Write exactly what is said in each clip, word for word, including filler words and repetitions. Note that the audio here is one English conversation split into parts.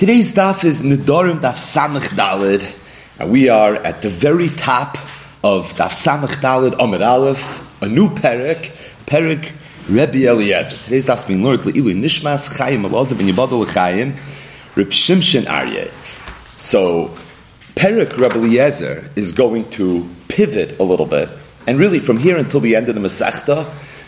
Today's daf is Nedarim Daf Samach Daled, and we are at the very top of Daf Samach Daled Amud Aleph, a new perek, perek Rebbe Eliezer. Today's daf is being learned Le'ilu Nishmas Chaim Elazar ben Yibadol Chaim Reb Shimshon Aryeh. So perek Rebbe Eliezer is going to pivot a little bit, and really from here until the end of the Masechta,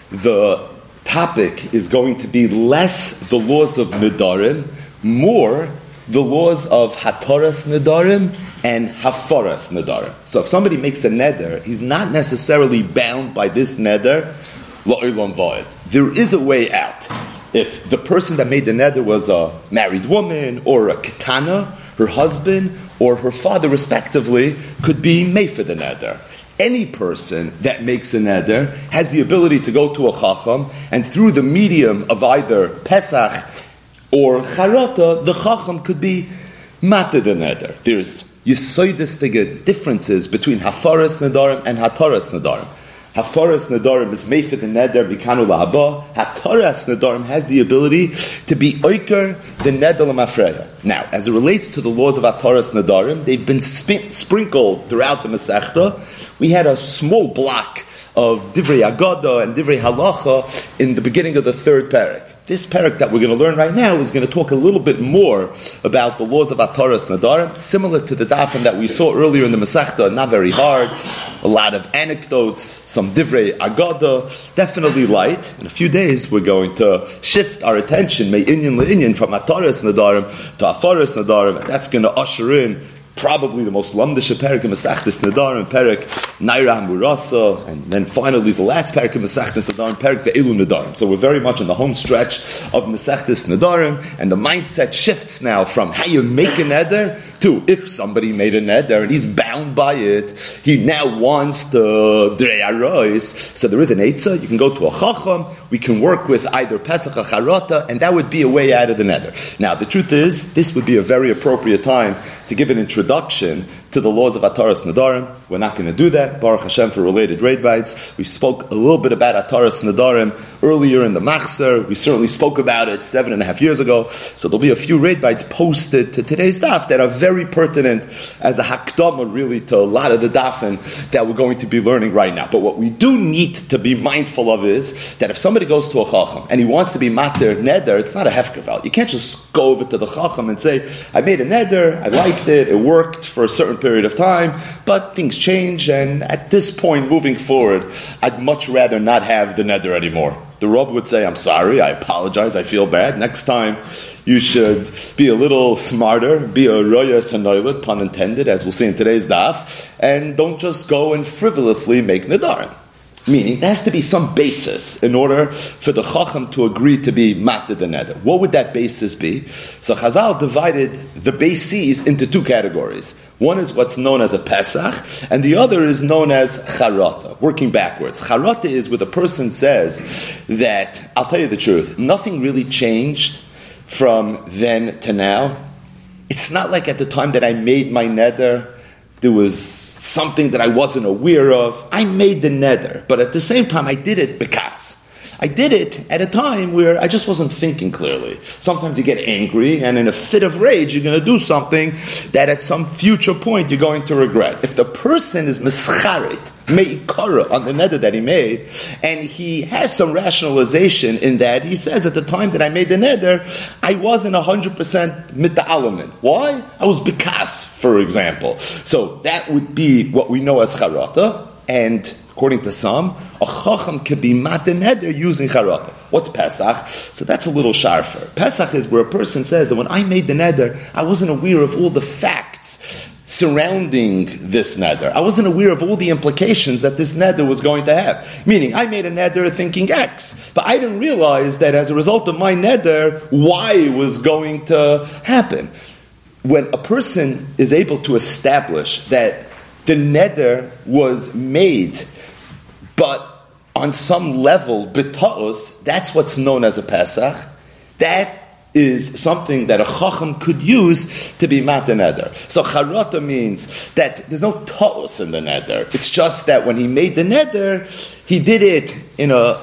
the topic is going to be less the laws of Nedarim, more the laws of Hataras Nedarim and Hafaras Nedarim. So if somebody makes a neder, he's not necessarily bound by this neder, La'olam Va'ed. There is a way out. If the person that made the neder was a married woman or a ketana, her husband or her father respectively could be made for the neder. Any person that makes a neder has the ability to go to a chacham, and through the medium of either Pesach or Charata, the chacham could be mata the neder. There's yisoidistige differences between Hafaras Nedarim and Hataras Nedarim. Hafaras Nedarim is made for the neder bikanu lahaba. Hataras Nedarim has the ability to be oiker the neder l'mafreya. Now, as it relates to the laws of Hataras Nedarim, they've been sp- sprinkled throughout the Masechta. We had a small block of Divrei Agada and Divrei Halacha in the beginning of the third parak. This parak that we're going to learn right now is going to talk a little bit more about the laws of Hataras Nedarim, similar to the dafim that we saw earlier in the Masechta, not very hard, a lot of anecdotes, some Divrei Agada, definitely light. In a few days we're going to shift our attention, me'inyan le'inyan, from Hataras Nedarim to Hafaras Nedarim, and that's going to usher in probably the most lamdish parak in Masechtas Nedarim, parak Naira Hamurasa, and then finally the last parak in Masechtas Nedarim, parak Ve'elu Nedarim. So we're very much in the home stretch of Masechtas Nedarim, and the mindset shifts now from how you make a neder to if somebody made a neder and he's bound by it, he now wants to drei arois. So there is an eitzah. You can go to a chacham. We can work with either Pesach or Charata, and that would be a way out of the neder. Now the truth is, this would be a very appropriate time to give an introduction to the laws of Hataras Nedarim. We're not going to do that. Baruch Hashem for related raid bites. We spoke a little bit about Hataras Nedarim earlier in the Machzer. We certainly spoke about it seven and a half years ago. So there'll be a few raid bites posted to today's daf that are very pertinent as a hakdama really to a lot of the dafin that we're going to be learning right now. But what we do need to be mindful of is that if somebody goes to a chacham and he wants to be mater neder, it's not a hefker. You can't just go over to the chacham and say, I made a neder, I liked it, it worked for a certain period of time, but things change, and at this point, moving forward, I'd much rather not have the neder anymore. The Rav would say, I'm sorry, I apologize, I feel bad. Next time, you should be a little smarter, be a royas hanoilet, pun intended, as we'll see in today's daf, and don't just go and frivolously make nedarim. Meaning, there has to be some basis in order for the chacham to agree to be mated the neder. What would that basis be? So Chazal divided the bases into two categories. One is what's known as a Pesach, and the other is known as Charata, working backwards. Charata is where the person says that, I'll tell you the truth, nothing really changed from then to now. It's not like at the time that I made my neder, there was something that I wasn't aware of. I made the neder, but at the same time I did it because I did it at a time where I just wasn't thinking clearly. Sometimes you get angry, and in a fit of rage, you're going to do something that at some future point you're going to regret. If the person is mischarit, meikara, on the neder that he made, and he has some rationalization in that, he says at the time that I made the neder, I wasn't one hundred percent mita'alamin. Why? I was bikas, for example. So that would be what we know as charata, and according to some, a chacham can be maten neder using charata. What's Pesach? So that's a little sharper. Pesach is where a person says that when I made the neder, I wasn't aware of all the facts surrounding this neder. I wasn't aware of all the implications that this neder was going to have. Meaning, I made a neder thinking X, but I didn't realize that as a result of my neder, Y was going to happen. When a person is able to establish that the neder was made, but on some level, b'ta'os, that's what's known as a Pesach. That is something that a chacham could use to be matan neder. So charata means that there's no ta'os in the neder. It's just that when he made the neder, he did it in a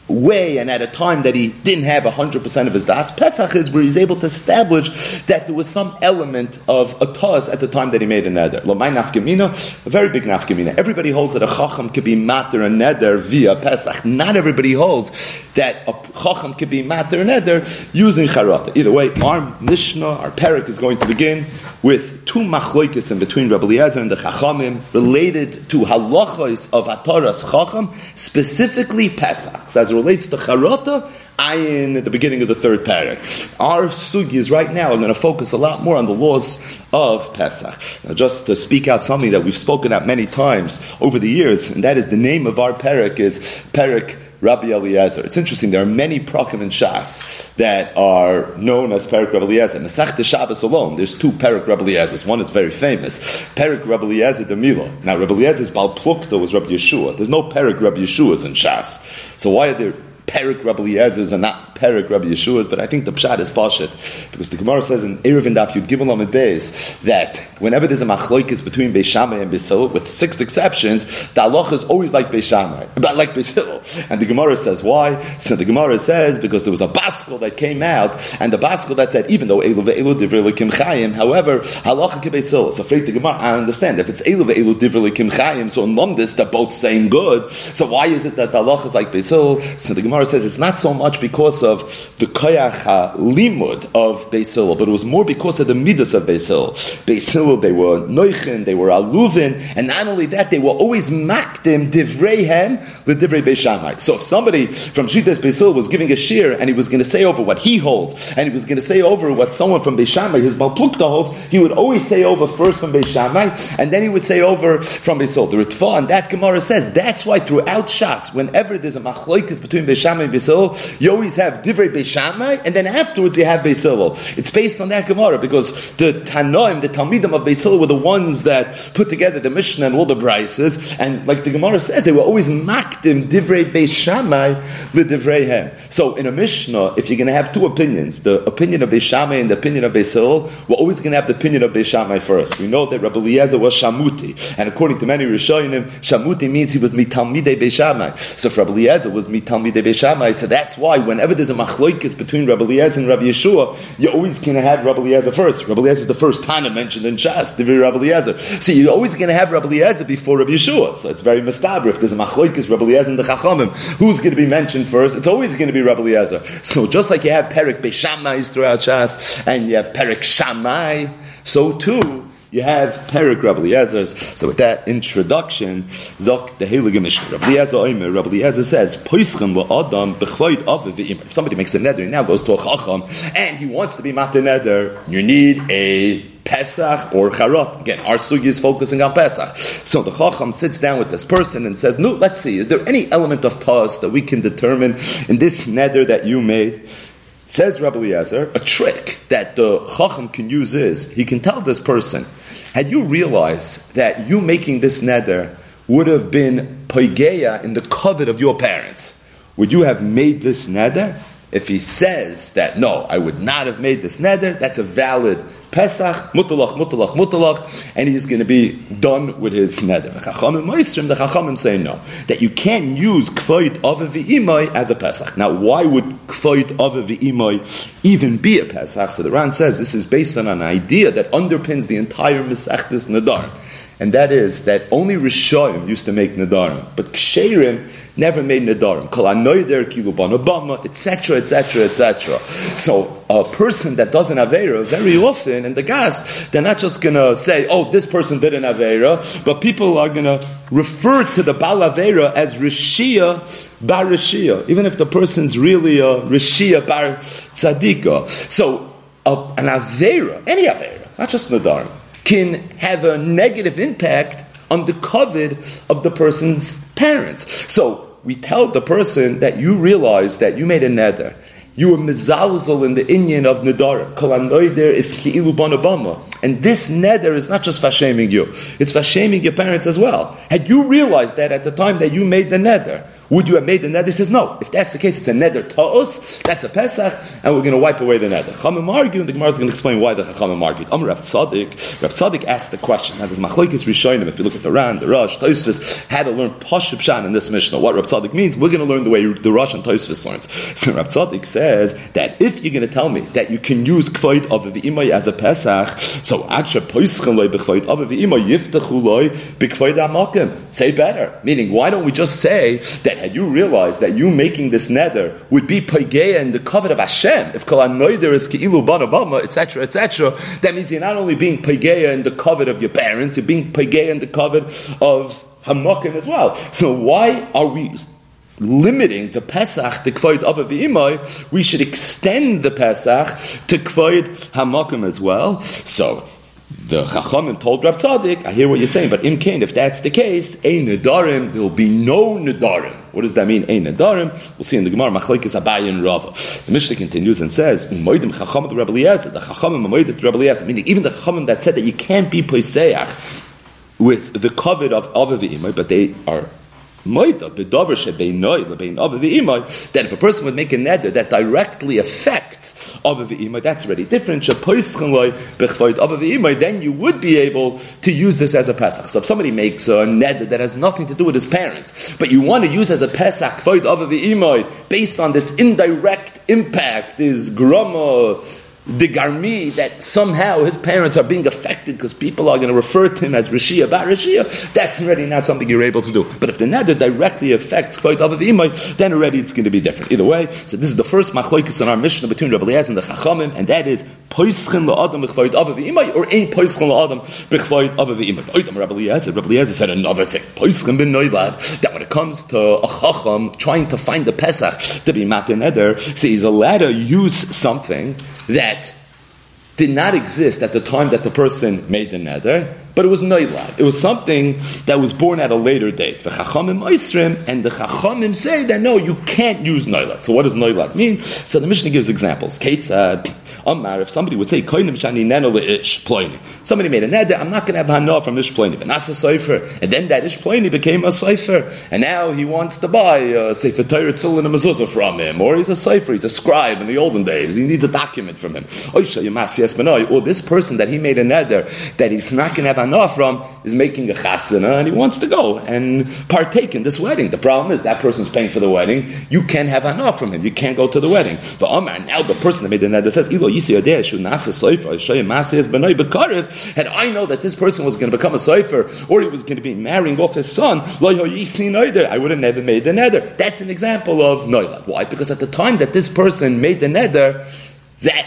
way and at a time that he didn't have one hundred percent of his das. Pesach is where he's able to establish that there was some element of a taz at the time that he made a neder. L'may nafkamina, a very big nafkamina. Everybody holds that a chacham could be mater a neder via Pesach. Not everybody holds that a chacham could be mater a neder using charata. Either way, our Mishnah, our parak is going to begin with two machloikis in between Rabbi Eliezer and the Chachamim related to halachos of Hataras Chacham, specifically Pesach. So as it relates to Charata, ayin at the beginning of the third parak. Our sugis right now are going to focus a lot more on the laws of Pesach. Now, just to speak out something that we've spoken at many times over the years, and that is the name of our parak is Parak Rabbi Eliezer. It's interesting, there are many prakim in Shas that are known as Parak Rabbi Eliezer. Masechta Shabbos alone, there's two Parak Rabbi Eliezers. One is very famous, Parak Rabbi Eliezer de Mila. Now, Rabbi Eliezer's Baal Plukta was Rabbi Yeshua. There's no Parak Rabbi Yeshua's in Shas. So why are there Parak Rabbi Eliezer's and not Parak Rabbi Yeshua's? But I think the pshat is pashit, because the Gemara says in Erev and Daf Yud Gimel Amud Beis that whenever there's a machloikis between Beis Shammai and Beis Hillel, with six exceptions, the halacha is always like Beis Shammai, but like Beis Hillel. And the Gemara says why? So the Gemara says because there was a baskel that came out, and the baskel that said even though Elu ve'elu divrei lekim chayim, however halacha ke Beis Hillel. So afraid the Gemara, I understand if it's Elu ve'elu divrei lekim chayim, so in Lumdis they're both saying good. So why is it that the halacha is like Beis Hillel? So the Gemara says it's not so much because of the koyach limud of Beis Hillel, but it was more because of the midas of Beis Hillel. Beis Hillel, they were noichen, they were aluvin, and not only that, they were always makdim divreihem the divrei Beis Shammai. So if somebody from Shitas Beis Hillel was giving a shir and he was going to say over what he holds, and he was going to say over what someone from Beis Shammai, his Baal Plukta holds, he would always say over first from Beis Shammai, and then he would say over from Beis Hillel. The Ritva and that Gemara says that's why throughout Shas, whenever there's a machloikas between Beis Shammai and Beis Hillel, you always have divrei Beis Shammai, and then afterwards you have Beis Hillel. It's based on that Gemara because the Tanoim, the Talmidim of Beis Hillel were the ones that put together the Mishnah and all the Brises, and like the Gemara says, they were always makdim divrei Beis Shammai l'divreihem. So in a Mishnah, if you're going to have two opinions, the opinion of Beis Shammai and the opinion of Beis Hillel, we're always going to have the opinion of Beis Shammai first. We know that Rabbi Eliezer was Shamuti, and according to many Rishonim, Shamuti means he was mitalmidei Beis Shammai. So if Rabbi Eliezer was mitalmidei Beis Shammai, so that's why whenever there's a machloikis between Rabbi Eliezer and Rabbi Yeshua, you're always going to have Rabbi Eliezer first. Rabbi Eliezer is the first Tana mentioned in Shas, the very Rabbi Eliezer. So you're always going to have Rabbi Eliezer before Rabbi Yeshua. So it's very mistaber. If there's a machloikis, Rabbi Eliezer and the Chachamim, who's going to be mentioned first? It's always going to be Rabbi Eliezer. So just like you have Perik Beis Shammais throughout Shas, and you have Perik Shammai, so too, you have Perik Rabbi Eliezer's. So with that introduction, Zok the Heilige Mishnah. Rabbi Eliezer Omer, Rabbi Eliezer says, Poischem la'adam b'chvoid aviv v'imah. If somebody makes a neder, he now goes to a chacham, and he wants to be mate neder, you need a Pesach or Charot. Again, our sugi is focusing on Pesach. So the Chacham sits down with this person and says, no, let's see, is there any element of Taz that we can determine in this neder that you made? Says Rabbi Eliezer, a trick that the Chacham can use is, he can tell this person, had you realized that you making this neder would have been poigeya in the covet of your parents, would you have made this neder? If he says that, no, I would not have made this neder, that's a valid Pesach, mutalach, mutalach, mutalach, and he's going to be done with his neder. The Chachamim say no, that you can't use kvoit ave v'imai as a Pesach. Now, why would kvoit ave v'imai even be a Pesach? So the Ran says this is based on an idea that underpins the entire Masechtas Nedarim. And that is that only Rishonim used to make Nedarim, but Ksherim never made Nedarim. Kol hanoider kilu banobama, et cetera, et cetera, et cetera. So a person that does an Aveira, very often, in the Gas, they're not just going to say, oh, this person did an Aveira, but people are going to refer to the Bal Aveira as Rishia Bar Rishia, even if the person's really a Rishia Bar Tzadika. So uh, an Aveira, any Aveira, not just Nedarim, can have a negative impact on the covet of the person's parents. So we tell the person that you realize that you made a neder. You were mizalzel in the inyan of nedar. Kol hanoider is ki'ilu banobama. And this neder is not just vashaming you. It's vashaming your parents as well. Had you realized that at the time that you made the neder, Would you have made the neder? He says no. If that's the case, it's a neder ta'os, that's a Pesach, and we're going to wipe away the neder. Chachamim argue, and the Gemara is going to explain why the Chachamim argued. Amar Rav Tzaddik, Rav Tzaddik asked the question. Now there's machlokes rishonim. If you look at the Ran, the Rosh, Tosfos, had to learn Pashut Pshat in this Mishnah. What Rav Tzaddik means, we're going to learn the way the Rosh and Tosfos learns. So Rav Tzaddik says that if you're going to tell me that you can use Kvoid of V'imay as a Pesach, so Acha Poischen loy b'Kvoid of V'imay Yiftachu loy b'Kvoid HaMakom. Say better. Meaning, why don't we just say that had you realized that you making this neder would be Paigeya in the covet of Hashem, if Kol HaNoider is Ke'ilu Bana Bama, et cetera, et cetera, that means you're not only being Paigeya in the covet of your parents, you're being Paigeya in the covet of Hamakim as well. So why are we limiting the Pesach to Kvoid Ava V'imai? We should extend the Pesach to Kvoid Hamakim as well. So the Chachamim told Rav Tzaddik, I hear what you're saying, but in Kain, if that's the case, Ein Nedarim, there will be no Nedarim. What does that mean, Ein Nedarim? We'll see in the Gemara, Machlokes Abaye and Rava. The Mishnah continues and says, Umoidim Chachamim to Rebbe Eliezer, the Chachamim Umoidim to Rebbe Eliezer, meaning even the Chachamim that said that you can't be Poiseach with the covet of Ava V'imai, but they are Moida, Bedover Shebeinoi, Lebein Ava V'imai, that if a person would make a neder that directly affects Ava V'imai, that's already different. Shepoischen loy b'chvoid Ava V'imai, then you would be able to use this as a Pesach. So if somebody makes a neder that has nothing to do with his parents, but you want to use as a Pesach Kvoid Ava V'imai based on this indirect impact, this grama, the garmi, that somehow his parents are being affected because people are going to refer to him as Rishia, Bar Rishia, that's already not something you're able to do. But if the neder directly affects Kvoid Ava V'imai, then already it's going to be different. Either way, so this is the first machlokes in our Mishnah between Rebbe Eliezer and the Chachamim, and that is Poischen la'adam b'Kvoid Ava V'imai, or ain't Poischen la'adam b'Kvoid Ava V'imai. Oidam Rebbe Eliezer, Rebbe Eliezer said another thing, Poischen ben Noilad, that when it comes to a Chacham trying to find the Pesach to be Matan Neder, so he's allowed to use something that did not exist at the time that the person made the neder, but it was noilad. It was something that was born at a later date. The Chachamim Oisrim, and the Chachamim say that no, you can't use noilad. So what does noilad mean? So the Mishnah gives examples. Kate said, Amar, if somebody would say, somebody made a neder, I'm not going to have hana from ish ploini, but that's a sofer. And then that ish ploini became a sofer. And now he wants to buy a sefer Torah tefillin and mezuzah from him. Or he's a sofer, he's a scribe in the olden days. He needs a document from him. Or this person that he made a neder that he's not going to have hana from is making a chasana and he wants to go and partake in this wedding. The problem is that person's paying for the wedding. You can't have hana from him. You can't go to the wedding. The Amar, now the person that made the neder says, had I know that this person was going to become a sofer or he was going to be marrying off his son, I would have never made the neder. That's an example of noilad. Why? Because at the time that this person made the neder, that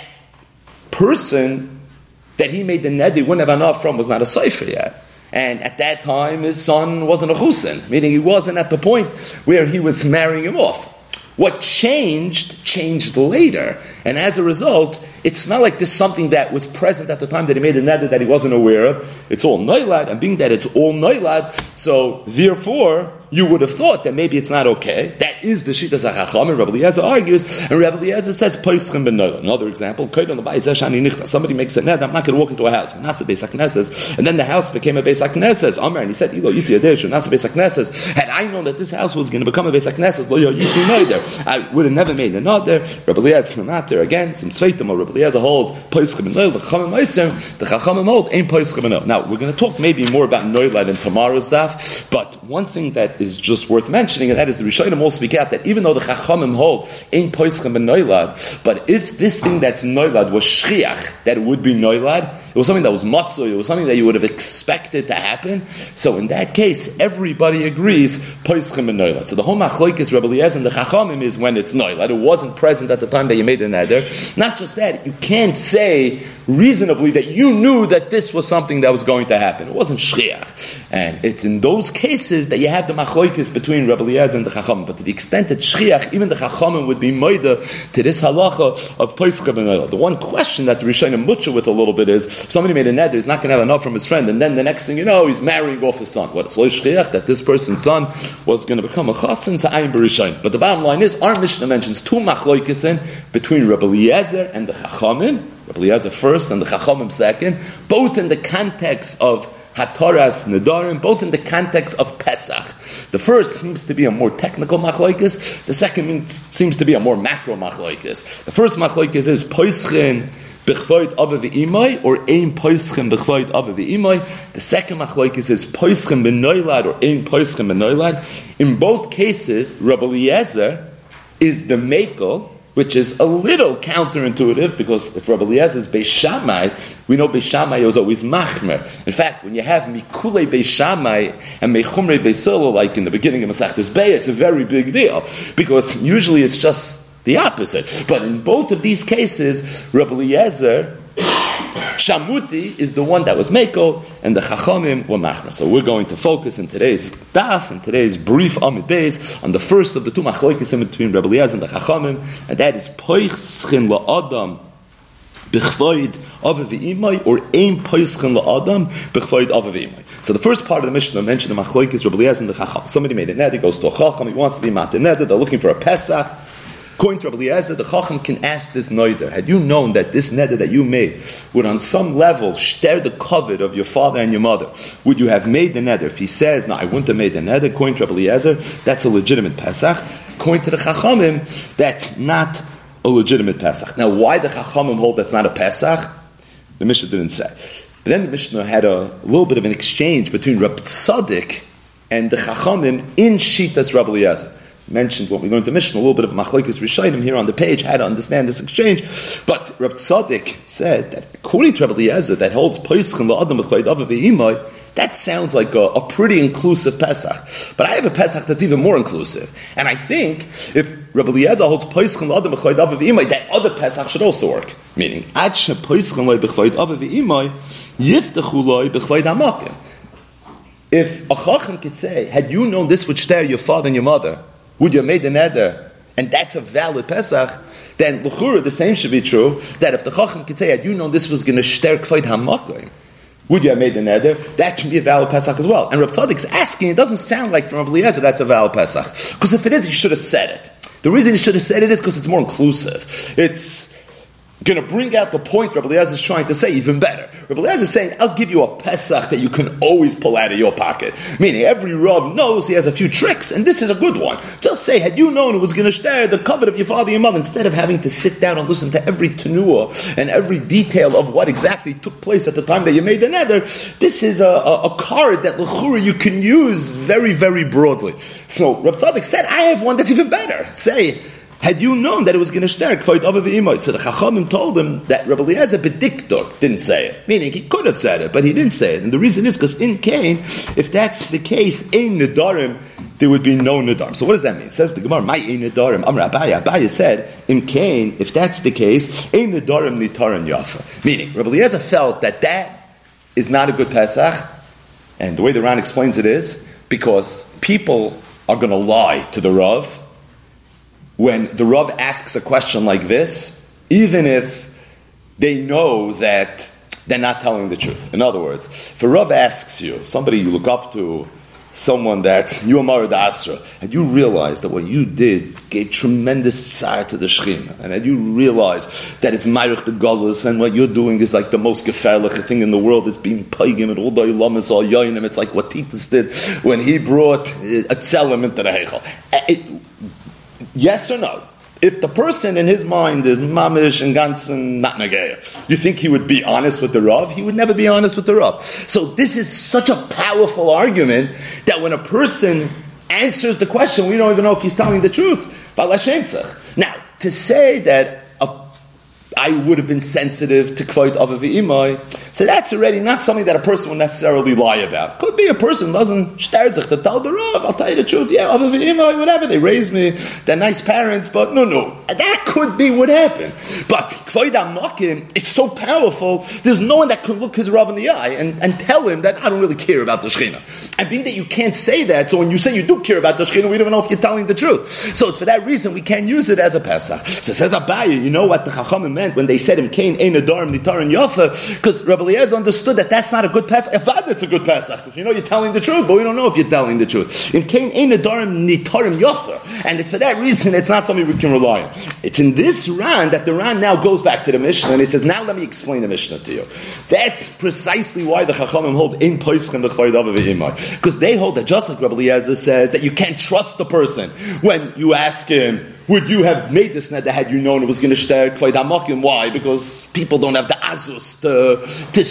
person that he made the neder he wouldn't have enough from was not a sofer yet. And at that time his son wasn't a chusin, meaning he wasn't at the point where he was marrying him off. What changed, changed later. And as a result, it's not like this something that was present at the time that he made a neder that he wasn't aware of. It's all noilad, and being that it's all noilad, so therefore, you would have thought that maybe it's not okay. That is the Shittas HaChacham, and Rebbe Eliezer argues, and Rebbe Eliezer says, Poischem ben noilad. Another example, somebody makes a neder, I'm not going to walk into a house, and then the house became a Beis HaKnesses. Amar, and he said, Ilo, Yisi Adesh, Nasa Beis HaKnesses. Had I known that this house was going to become a Beis HaKnesses, Lo Yisi Neder, I would have never made a neder. Rebbe Eliezer is not there again. Some Tzveitim, or Rebbe Eliezer holds, Poischem ben noilad, the Chachamim Oisem, the Chachamim hold, ain't Poischem ben noilad. Now, we're going to talk maybe more about noilad in tomorrow's daf, but one thing that is just worth mentioning, and that is the Rishonim all speak out that even though the Chachamim hold ain't Poischem ben noilad, but if this thing that's noilad was shchiach, that it would be noilad, it was something that was matzah, it was something that you would have expected to happen. So in that case, everybody agrees Poischem ben noilad. So the whole machlokes Rebbe Eliezer and the Chachamim is when it's noilad. It wasn't present at the time that you made the neder. Not just that, you can't say reasonably that you knew that this was something that was going to happen. It wasn't shchiach. And it's in those cases that you have the machlokes between Rebbe Eliezer and the Chachamim. But to the extent that shchiach, even the Chachamim would be moida to this halacha of Poischem ben noilad. The one question that the Rishonim butcher with a little bit is, if somebody made a neder, he's not going to have enough from his friend, and then the next thing you know, he's marrying off his son. What? It's lo shchiach that this person's son was going to become a chasen to ayin b'rishayin. But the bottom line is, our Mishnah mentions two machlokes between Rebbe Eliezer and the Chachamim. Rebbe Eliezer first and the Chachamim second, both in the context of Hataras Nedarim, both in the context of Pesach. The first seems to be a more technical machlokes. The second means, seems to be a more macro machlokes. The first machlokes is Poischin b'chvoid ava v'imai, or ein Poischin b'chvoid ava v'imai. The second machlokes is Poischin b'noilad, or ein Poischin b'noilad. In both cases, Rabbi Eliezer is the Mekel, which is a little counterintuitive, because if Rabbi Eliezer is Beis Shammai, we know Beis Shammai was always machmer. In fact, when you have Mikulei Beis Shammai and Mechumrei Beis Hillel, like in the beginning of Masechtas Beis, it's a very big deal, because usually it's just the opposite. But in both of these cases, Rabbi Eliezer, Shamuti is the one that was Meko, and the Chachamim were Machmer. So we're going to focus in today's daf, in today's brief Amid Beis, on the first of the two Machlokes in between Rabbi Eliezer and the Chachamim, and that is Poischin la'adam b'chvoid ava v'imai, or ein Poischin la'adam b'chvoid ava v'imai. So the first part of the Mishnah mentioned the Machlokes Rabbi Eliezer and the Chacham. Somebody made a neder, he goes to a Chacham, he wants to be matir neder, they're looking for a Pesach. According to Rabbi Eliezer, the Chacham can ask this neder, had you known that this neder that you made would on some level share the covet of your father and your mother, would you have made the neder? If he says, no, I wouldn't have made the neder, according to Rabbi Eliezer, that's a legitimate Pesach. According to the Chachamim, that's not a legitimate Pesach. Now, why the Chachamim hold that's not a Pesach? The Mishnah didn't say. But then the Mishnah had a little bit of an exchange between Rabbi Tzaddik and the Chachamim in Shitas Rabbi Eliezer. Mentioned what we learned in the Mishnah, a little bit of Machlokes Rishayim here on the page, how to understand this exchange. But Reb Tzaddik said that according to Rabbi Eliezer, that holds Poischin la'adam b'chvoid ava v'imai, that sounds like a, a pretty inclusive Pesach. But I have a Pesach that's even more inclusive. And I think if Rabbi Eliezer holds Poischin la'adam b'chvoid ava v'imai, that other Pesach should also work. Meaning, Ad she Poischin lo'y b'chvoid ava v'imai, yiftechu lo'y b'chvoid hamakim. If a Chacham could say, had you known this would stare your father and your mother, would you have made the neder, and that's a valid Pesach, then l'chura, the same should be true, that if the Chacham could say, had you known this was going to shter k'vayt hamakim, would you have made the neder, that should be a valid Pesach as well. And Reb Tzaddik's asking, it doesn't sound like from Rabbi Eliezer that's a valid Pesach. Because if it is, he should have said it. The reason he should have said it is because it's more inclusive. It's going to bring out the point Rabbi Eliezer is trying to say even better. Rabbi Eliezer is saying, I'll give you a Pesach that you can always pull out of your pocket. Meaning, every Rav knows he has a few tricks, and this is a good one. Just say, had you known it was going to share the covet of your father and your mother, instead of having to sit down and listen to every tenuah and every detail of what exactly took place at the time that you made the neder, this is a, a, a card that l'chura you can use very, very broadly. So, Reb Tzaddik said, I have one that's even better. Say, had you known that it was going to shter k'vayt ava v'imai, so the Chachamim told him that Rabbi Eliezer bediktor didn't say it, meaning he could have said it, but he didn't say it. And the reason is because in Cain, if that's the case, ein nedarim, there would be no nedarim. So what does that mean? It says the Gemara, my ein nedarim. Amar Abaye, Abaye said in Cain, if that's the case, ein nedarim nitaran yafa. Meaning Rabbi Eliezer felt that that is not a good Pesach, and the way the Ran explains it is because people are going to lie to the Rav. When the Rav asks a question like this, even if they know that they're not telling the truth. In other words, if a Rav asks you, somebody you look up to, someone that you Amar Asra, and you realize that what you did gave tremendous tsar to the Shechina, and that you realize that it's Mayrich the Galus, and what you're doing is like the most gefährliche thing in the world, it's being paigim and all the ilamas all yoinim, it's like what Titus did when he brought a tzelem into the Heichel. Yes or no? If the person in his mind is mamish and ganzen not nageya, you think he would be honest with the Rav? He would never be honest with the Rav. So this is such a powerful argument that when a person answers the question, we don't even know if he's telling the truth. Now, to say that a, I would have been sensitive to k'vayt ava v'imai, so that's already not something that a person would necessarily lie about. Could be a person doesn't shtar zich to tell the Rav, I'll tell you the truth, yeah, ava v'imai, whatever, they raised me, they're nice parents, but no, no. That could be what happened. But k'vayt hamakim is so powerful, there's no one that can look his Rav in the eye and, and tell him that I don't really care about the Shechina. And being that you can't say that, so when you say you do care about the Shechina, we don't know if you're telling the truth. So it's for that reason we can't use it as a Pesach. So says Abaye, you know what the Chachamim meant when they said him Cain ein nedarim nitaran yafa, because Rabbi Eliezer understood that that's not a good Pesach. If it's a good Pesach, if you know you're telling the truth, but we don't know if you're telling the truth. In Kain ein nedarim nitarim yafa, and it's for that reason it's not something we can rely on. It's in this Ran that the Ran now goes back to the Mishnah and he says, now let me explain the Mishnah to you. That's precisely why the Chachamim hold in Poischem b'chvayid ava v'imay, because they hold that just like Rabbi Eliezer says that you can't trust the person when you ask him, would you have made this neder had you known it was going to shter k'vayid hamakim? Why? Because people don't have the azus to, to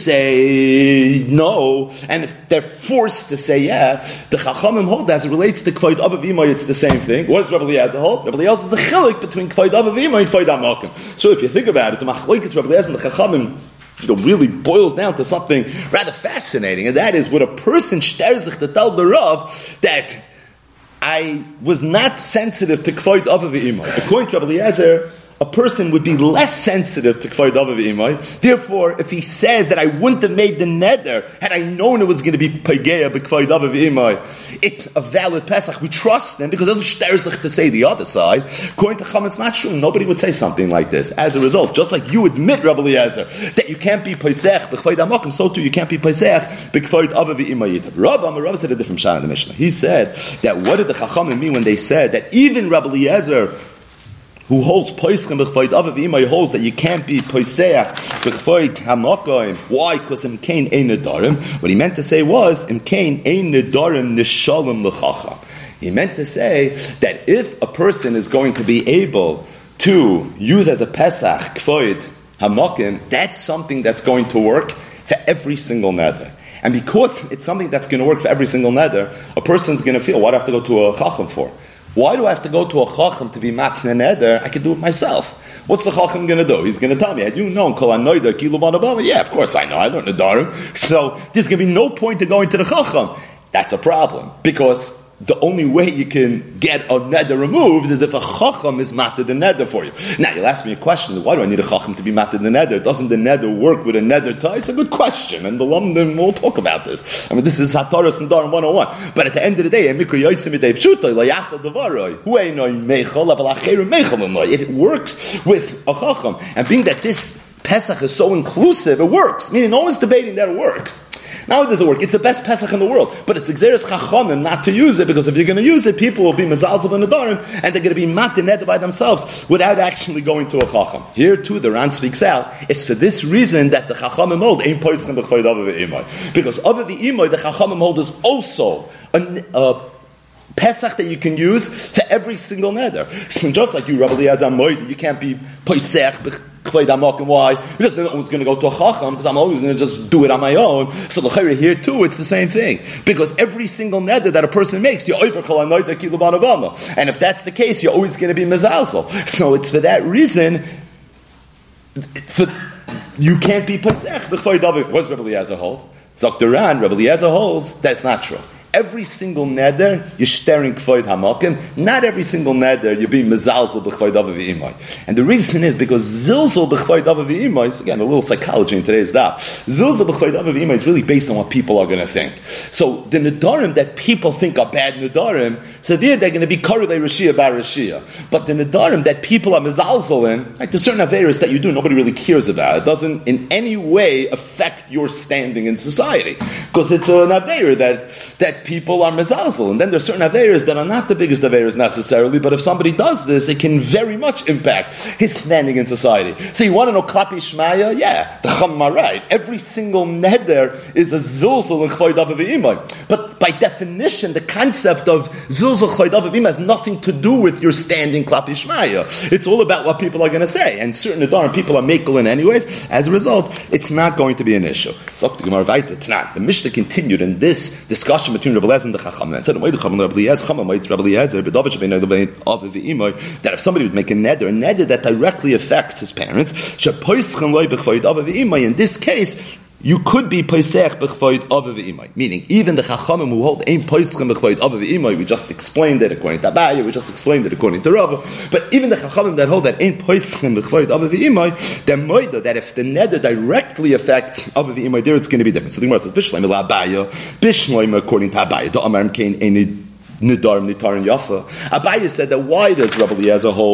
say no, and if they're forced to say yeah, the Chachamim hold as it relates to k'vayid ava v'imay, it's the same thing. What does Rabbi Eliezer hold? Rabbi Eliezer is a chilik between k'vayid ava v'imay and k'vayid hamakim. So if you think about it, the machlokes Rabbi Eliezer and the Chachamim, you know, really boils down to something rather fascinating, and that is what a person shter sich to tell the Rav that I was not sensitive to k'vayid ava v'imay. According to Rabbi Eliezer, a person would be less sensitive to k'vayid ava v'imay. Therefore, if he says that I wouldn't have made the neder had I known it was going to be pageya b'k'vayid ava v'imay, it's a valid Pesach. We trust him because it doesn't shter sich to say the other side. According to Chum, it's not true. Nobody would say something like this. As a result, just like you admit, Rabbi Eliezer, that you can't be Pesach b'k'vayid hamakim, so too you can't be Pesach b'k'vayid ava v'imay. Rav Amar Rav said a different shot in the Mishnah. He said that what did the Chachamim mean when they said that even Rabbi Eliezer, who holds Poischem b'chvayid ava v'imay, holds that you can't be Poiseach b'chvayid hamakim. Why? Because im kain ein nedarim. What he meant to say was im kain ein nedarim nishalem l'chacham. He meant to say that if a person is going to be able to use as a Pesach k'vayid hamakim, that's something that's going to work for every single neder. And because it's something that's going to work for every single neder, a person's going to feel, what do I have to go to a chacham for? Why do I have to go to a chacham to be matna neder? I can do it myself. What's the chacham going to do? He's going to tell me, had you known kol hanoida kilu banabama? Yeah, of course I know. I learned nedarim. So there's going to be no point to going to the chacham. That's a problem, because the only way you can get a neder removed is if a chacham is matted the neder for you. Now, you'll ask me a question, why do I need a chacham to be matted the neder? Doesn't the neder work with a neder tie? It's a good question, and the London will talk about this. I mean, this is Hataras and Darim one oh one. But at the end of the day, it works with a chacham. And being that this Pesach is so inclusive, it works. Meaning, no one's debating that it works. Now it doesn't work. It's the best Pesach in the world. But it's Xeris Chachamim not to use it, because if you're going to use it, people will be mezalzel and nedarim, and they're going to be matin neder by themselves without actually going to a Chacham. Here too, the Ran speaks out. It's for this reason that the Chachamim hold ain't poischem b'chvayid ava v'imay. Because ava v'imay, the Chachamim hold is also a uh, Pesach that you can use for every single neder. So just like you, Rabbi Eliezer Moed, you can't be Pesach k'vayid hamakim. Why? Because no one's going to go to a chacham, because I'm always going to just do it on my own. So l'chayra here too, it's the same thing. Because every single neder that a person makes, you're over kol hanoida kilu banavama. And if that's the case, you're always going to be mezalzel. So it's for that reason, for, you can't be Pesach b'chvayid ava. What does Rabbi Eliezer hold? Zok Ran, Rabbi Eliezer holds that's not true. Every single neder, you're shtering k'vayid hamakim. Not every single neder, you're being mezalzel b'chvayid ava v'imay. And the reason is because zilzul b'chvayid ava v'imay, is again a little psychology in today's daf. Zilzul b'chvayid ava v'imay is really based on what people are going to think. So the nedarim that people think are bad nedarim, so there they're going to be korulei rashia bar rashia. But the nedarim that people are mezalzel in, like there's certain averos that you do, nobody really cares about. It doesn't in any way affect your standing in society, because it's an aver that that people are mezalzel, and then there's certain averos that are not the biggest averos necessarily, but if somebody does this, it can very much impact his standing in society. So you want to know klapi shmaya? Yeah, the chum are right. Every single neder is a zilzul and chvayid ava v'imay. But by definition, the concept of zilzul chvayid ava v'imay has nothing to do with your standing klapi shmaya. It's all about what people are going to say, and certain nedarim people are makelin anyways. As a result, it's not going to be an issue. So the Gemara weiter tonight. The Mishnah continued in this discussion between Rabbi Eliezer and the Chacham. And said, that if somebody would make a neder, a neder that directly affects his parents, in this case, you could be Pesach b'chvayid ava v'imay. Meaning, even the Chachamim who hold ein Pesach b'chvayid ava v'imay, we just explained it according to Abaye, we just explained it according to Rava. But even the Chachamim that hold that ein Pesach b'chvayid ava v'imay, they're moida that if the neder directly affects ava v'imay, there it's going to be different. So the Gemara says, Bishleim ela Abaye, Bishleim according to Abaye, the Amar Kain ein Nedarim Nitarim Yafa. Abaye said that why does Rabbi Eliezer hold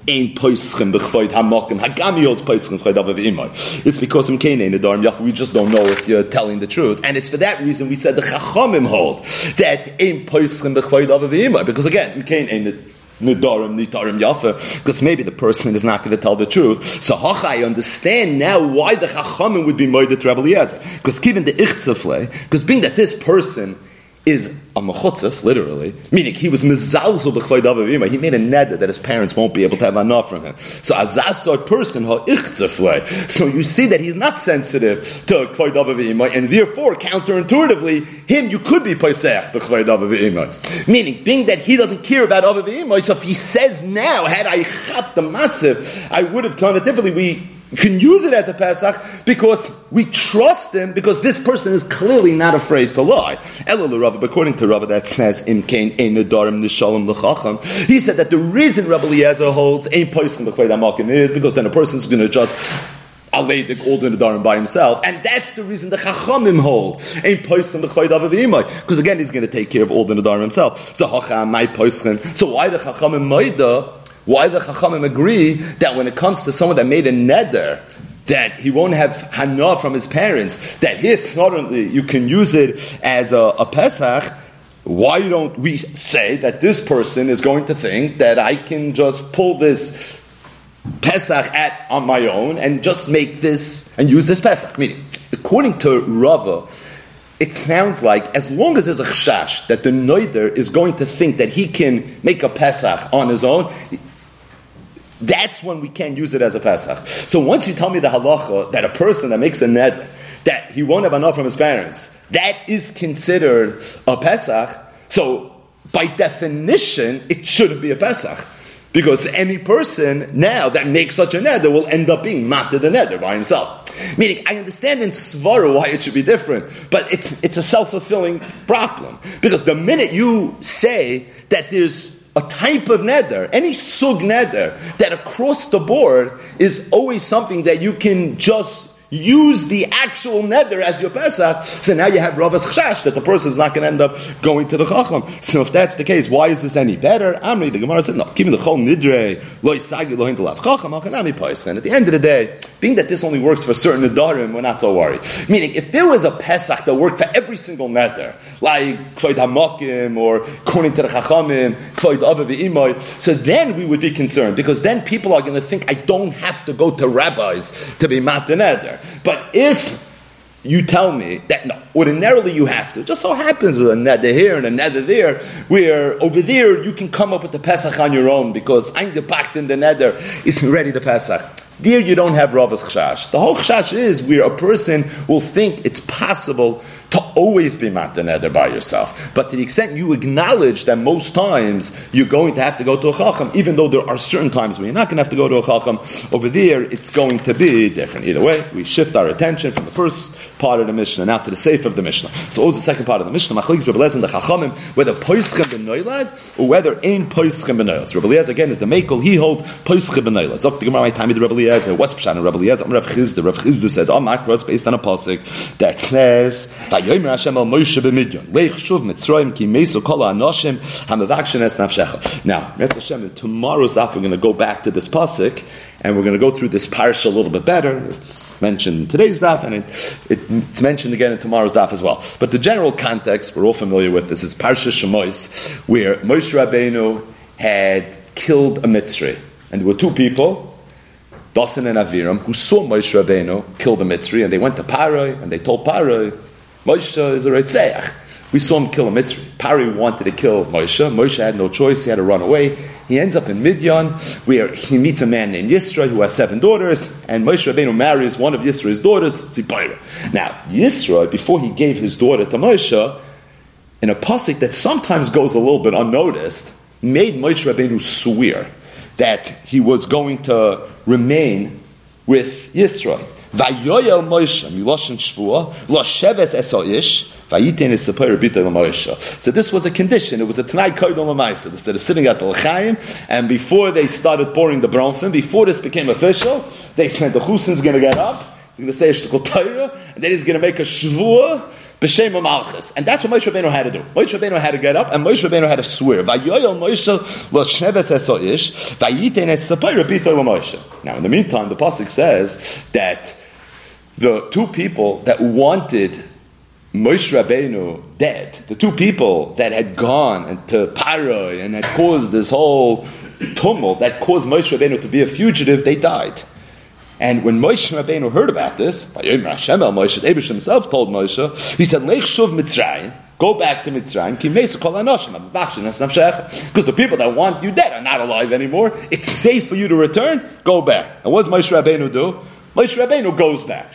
Ein Poischem b'chvoid hamakim hagami holds Poischem b'chvoid avav imay. It's because in Kain ein Nedarim Yafa. We just don't know if you're telling the truth, and it's for that reason we said the Chachamim hold that ein Poischem b'chvoid avav imay, because again in Kain ein Nedarim Nitarim Yafa, because maybe the person is not going to tell the truth. So Hacha, I understand now why the Chachamim would be moeded to Rabbi Eliezer, because given the ichtzafle, because being that this person is a mechutzef, literally, meaning he was mezalzel b'chvoid avav imay. He made a neder that his parents won't be able to have enough from him. So as that sort of person, ha ichtzefle. So you see that he's not sensitive to chvoid avav imay, and therefore, counterintuitively, him you could be paisech b'chvoid avav imay. Meaning, being that he doesn't care about avav imay, so if he says now, had I chap the matziv, I would have done it differently. We can use it as a Pesach because we trust him, because this person is clearly not afraid to lie. Elul Rava, according to Rava, that says Im Kain Ein Nedarim Nishalom L'Chacham. He said that the reason Rabbi Eliezer holds Ein Poischem B'chvoid hamakim is because then a person is going to just Aleidik all the Nedarim by himself, and that's the reason the Chachamim hold Ein Poischem B'chvoid avav imay, because again he's going to take care of all the Nedarim himself. So Hacham my Poischem. So why the Chachamim Moida? Why the Chachamim agree that when it comes to someone that made a neder, that he won't have hana from his parents, that his suddenly you can use it as a, a Pesach? Why don't we say that this person is going to think that I can just pull this Pesach at on my own and just make this and use this Pesach? Meaning, according to Rava, it sounds like as long as there's a chashash that the noider is going to think that he can make a Pesach on his own, that's when we can use it as a Pesach. So once you tell me the halacha that a person that makes a neder, that he won't have enough from his parents, that is considered a Pesach, so by definition, it shouldn't be a Pesach. Because any person now that makes such a neder will end up being matter the neder by himself. Meaning, I understand in Svara why it should be different, but it's it's a self-fulfilling problem. Because the minute you say that there's a type of neder, any sug neder, that across the board is always something that you can just use the actual neder as your Pesach, so now you have Rava's chashash that the person is not going to end up going to the Chacham. So if that's the case, why is this any better? Amri, the Gemara said, no, give me the chol nidrei, lo yisagi lo hintalav Chacham, achanami paischen. At the end of the day, being that this only works for certain nedarim, we're not so worried. Meaning, if there was a Pesach that worked for every single neder, like kvoid hamakim, or according to the Chachamim, kvoid avav imay, so then we would be concerned, because then people are going to think, I don't have to go to rabbis to be mat the neder. But if you tell me that no, ordinarily you have to, just so happens a neder here and a neder there, where over there you can come up with the Pesach on your own because I'm the pact in the neder is ready the Pesach. There you don't have Rava's chashash. The whole chashash is where a person will think it's possible to always be mat the neder by yourself. But to the extent you acknowledge that most times you're going to have to go to a chacham, even though there are certain times when you're not going to have to go to a chacham, over there it's going to be different. Either way, we shift our attention from the first part of the Mishnah now to the seif of the Mishnah. So what was the second part of the Mishnah? Machlokes Rebbe Eliezer and the chachamim, whether poischem b'noilad or whether ein poischem b'noilad. So Rebbe Eliezer again is the makel, he holds poischem b'noilad. Zok the Gemara, my time with Rebbe Eliezer. What's Pshan and Rebbe Eliezer? Rav Chizda. Rav Chizda said, "Oh, Makra, it's based on a pasuk that says, Vayomer Hashem al Moshe b'Midyon, Leich shuv Mitzrayim ki meisu kol ha'anoshim hamavakshen es nafshecha." Now, Mitzvah Hashem, in tomorrow's daf, we're going to go back to this pasuk, and we're going to go through this parsha a little bit better. It's mentioned in today's daf, and it, it, it's mentioned again in tomorrow's daf as well. But the general context we're all familiar with. This is Parsha Shemos, where Moshe Rabbeinu had killed a Mitzri, and there were two people, Dasan and Aviram, who saw Moshe Rabbeinu kill the Mitzri, and they went to Paroi, and they told Paroi, Moshe is a Reitzeach. We saw him kill a Mitzri. Paroi wanted to kill Moshe. Moshe had no choice. He had to run away. He ends up in Midian, where he meets a man named Yisra, who has seven daughters, and Moshe Rabbeinu marries one of Yisra's daughters, Zipporah. Now, Yisra, before he gave his daughter to Moshe, in a pasuk that sometimes goes a little bit unnoticed, made Moshe Rabbeinu swear that he was going to remain with Yisro. Vayoyel Moshe miloshen shvua lo sheves esoish vayiten es seper bita Moshe. So this was a condition. It was a Tanai Koydon Lamaisa. They started sitting at the L'chaim, and before they started pouring the bronfim, before this became official, they said the Chusin's going to get up. He's going to say a shtikol Torah, and then he's going to make a shvua B'Shem HaMalchus. And that's what Moshe Rabbeinu had to do. Moshe Rabbeinu had to get up, and Moshe Rabbeinu had to swear. Vayoyel Moshe l'shneves esoish, vayiten es sapay repito l'Moshe. Now, in the meantime, the pasuk says that the two people that wanted Moshe Rabbeinu dead, the two people that had gone to Paroi and had caused this whole tumult, that caused Moshe Rabbeinu to be a fugitive, they died. And when Moshe Rabbeinu heard about this, Hashem el Moshe, Abish himself told Moshe, he said, Lech shuv Mitzrayim, go back to Mitzrayim, ki meisa kol hanoshim, because the people that want you dead are not alive anymore. It's safe for you to return. Go back. And what does Moshe Rabbeinu do? Moshe Rabbeinu goes back.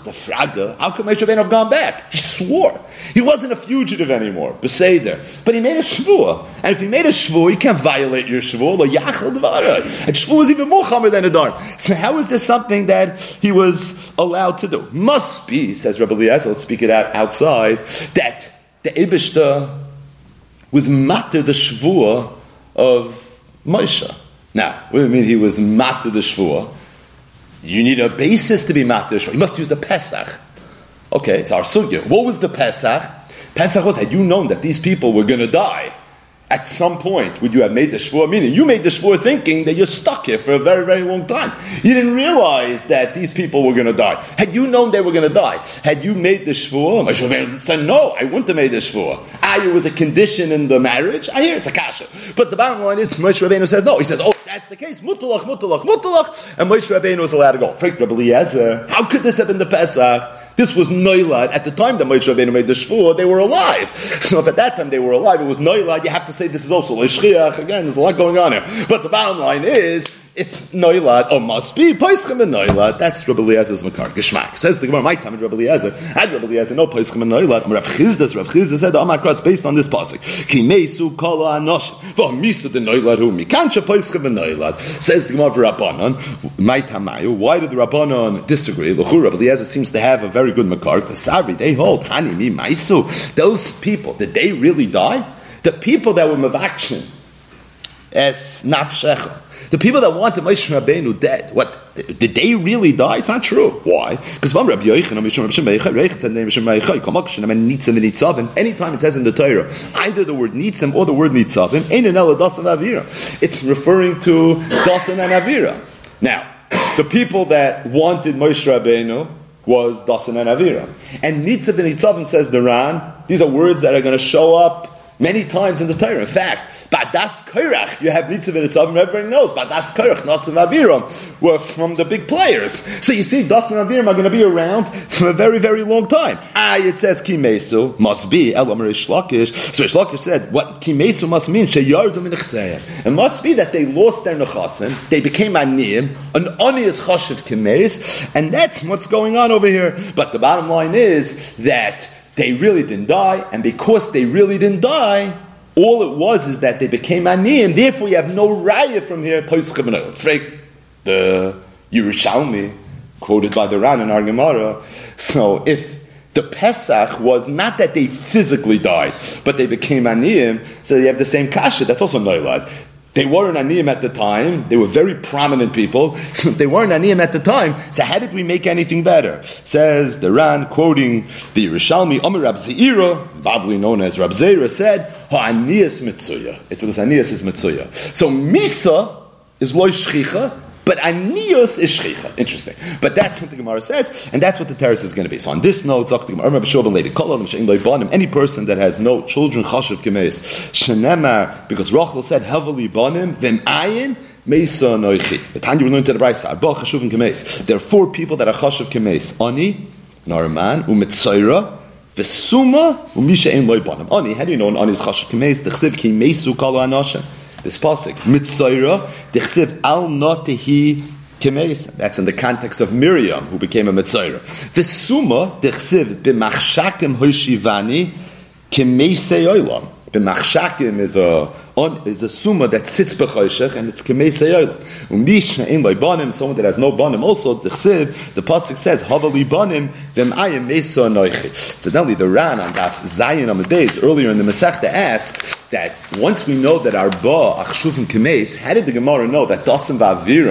How could Moshe Rabbeinu have gone back? He swore. He wasn't a fugitive anymore. Beseder. But he made a shvuah. And if he made a shvuah, you can't violate your shvuah. Lo yachal dvarah. And shvuah is even more chamer than a dar. So how is this something that he was allowed to do? Must be, says Rabbi Eliezer, let's speak it out outside, that the Eibishter was matter the shvuah of Moshe. Now, what do you mean he was matter the shvuah? You need a basis to be matter. You must use the Pesach. Okay, it's our sugya. What was the Pesach? Pesach was, had you known that these people were going to die, at some point would you have made the shvuah? Meaning, you made the shvuah thinking that you're stuck here for a very, very long time. You didn't realize that these people were going to die. Had you known they were going to die, had you made the shvuah? Moshe Rabbeinu said, no, I wouldn't have made the shvuah. Ah, it was a condition in the marriage. I hear it's a kasha. But the bottom line is, Moshe Rabbeinu says, no. He says, oh, that's the case. Mutulach, mutulach, mutulach. And Moshe Rabbeinu was allowed to go. Frank Rabbi Eliezer, how could this have been the Pesach? This was Noilad. At the time that Moshe Rabbeinu made the shvuah, they were alive. So if at that time they were alive, it was Noilad, you have to say this is also L'shchiach. Again, there's a lot going on here. But the bottom line is, it's Noilad, or must be, Paischem and Noilad. That's Rabbi Eliezer's Makar. Geschmack. Says the Gemara, my time, Rabbi Eliezer. Had Rabbi Eliezer, no Paischem and Noilad. Rav Chizdas, Rav Chizdas said, the Amakra, it's based on this pasuk. Ki meisu kol ha'anoshim. V'amisu de Noilad hu. Mikancha Paischem and Noilad. Says the Gemara for Rabbanon, my tamayu. Why did the Rabbanon disagree? L'chur, Rabbi Eliezer seems to have a very good Makar. Kasari, they hold, Hani mi maisu. Those people, did they really die? The people that were mavakshin, es nafshecha. The people that wanted Moshe Rabbeinu dead, what, did they really die? It's not true. Why? Because anytime it says in the Torah, either the word nitzim or the word nitzavim, it's referring to dasan and avira. Now, the people that wanted Moshe Rabbeinu was dasan and avira. And nitzav and nitzavim, says the Ran, these are words that are going to show up many times in the Torah. In fact, Badas Korach, you have Nitzav and Nitzavim, everybody knows, Badas Korach, Nasim Aviram, were from the big players. So you see, Dasan and Aviram are going to be around for a very, very long time. Ah, it says Kimesu, must be, Elam Rish Lakish. So Rish Lakish said, what Kimesu must mean, Sheyardu min Chseya. It must be that they lost their Nechasim, they became Aniyim, an Ani is Chashiv Kimes, and that's what's going on over here. But the bottom line is that they really didn't die, and because they really didn't die, all it was is that they became aniyim. Therefore, you have no raya from here. The Yerushalmi, quoted by the Ran in our Gemara. So, if the Pesach was not that they physically died, but they became aniyim, so you have the same kasha. That's also noilad. They weren't aniyim at the time. They were very prominent people. So if they weren't aniyim at the time, so how did we make anything better? Says the Ran, quoting the Yerushalmi, Omer Rab Zeira, Bavli known as Rab Zeira, said, Ha'aniyas mitzuya. It's because aniyas is mitzuya. So misa is loy shchicha, but aniyos is shchicha. Interesting. But that's what the Gemara says, and that's what the terrace is going to be. So on this note, any person that has no children, chashav kemes, shenemar, because Rachel said, heavily banim, v'em ayin, meisa noichi. The time you learned to the right side, there are four people that are chashav kemes. Ani, Narman, u'metzaira, v'suma, u'misha ein loy banim. Ani, how do you know Ani is chashav kemes? D'chsev ki meisu kalo anashem. This pasuk, Mitzayra, Dechsev al notehi kemeis. That's in the context of Miriam, who became a Mitzayra. Vesuma, Dechsev b'machshakim hoshivani kemeisei olam. B'machshakim is a on is a suma that sits b'choshech, and it's kemeisei olam. Umishna in by banim, someone that has no banim. Also, Dechsev, the pasuk says, Havali banim v'mayim meisa noichi. So not only the Ran on Daf Zayin on the days earlier in the Masechta asks that once we know that our ba achshuvim kemeis, how did the Gemara know that dasim va'aviram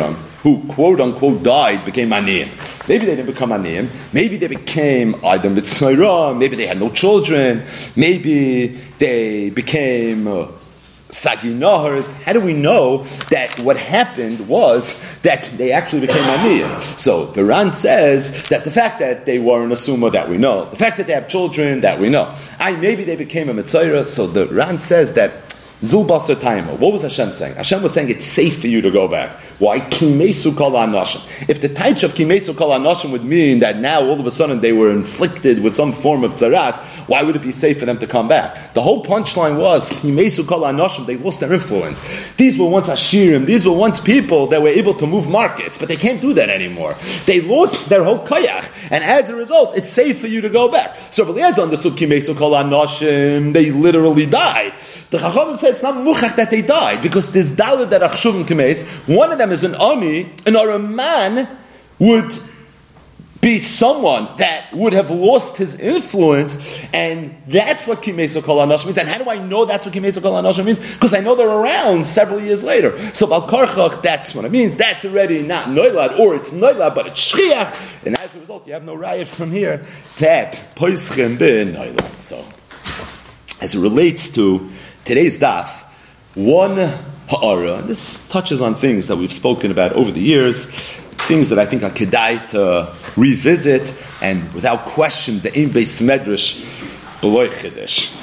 who quote unquote died became aniyim. Maybe they didn't become aniyim. Maybe they became either mitzayra. Maybe they had no children. Maybe they became uh, saginahars. How do we know that what happened was that they actually became aniyim? So the Ran says that the fact that they were an asuma, that we know. The fact that they have children, that we know. I maybe they became a mitzayra. So the Ran says that Zul Basar Taima. What was Hashem saying? Hashem was saying it's safe for you to go back. Why? Kimesu kol ha'anashim. If the taich of Kimesu kol ha'anashim would mean that now all of a sudden they were inflicted with some form of tzaras, why would it be safe for them to come back? The whole punchline was Kimesu kol ha'anashim. They lost their influence. These were once Ashirim. These were once people that were able to move markets, but they can't do that anymore. They lost their whole koyach, and as a result, it's safe for you to go back. So Eliezer understood Kimesu kol ha'anashim. They literally died. The Chachamim said it's not muchach that they died, because this daled that achshuvim kimeis, one of them is an ani, and or a man would be someone that would have lost his influence, and that's what kimeis kol ha'anashim means. And how do I know that's what kimeis kol ha'anashim means? Because I know they're around several years later. So bal karchach, that's what it means. That's already not noilad, or it's noilad, but it's shchiach, and as a result, you have no raya from here that poischem bin noilad. So, as it relates to today's daf, one ha'ara, and this touches on things that we've spoken about over the years, things that I think are kedai to revisit, and without question, the Ein Beis Medrash B'loi Chiddush.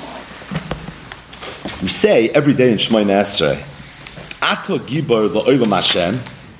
We say every day in Shemoneh Esrei, Ato Gibor La'olam Hashem,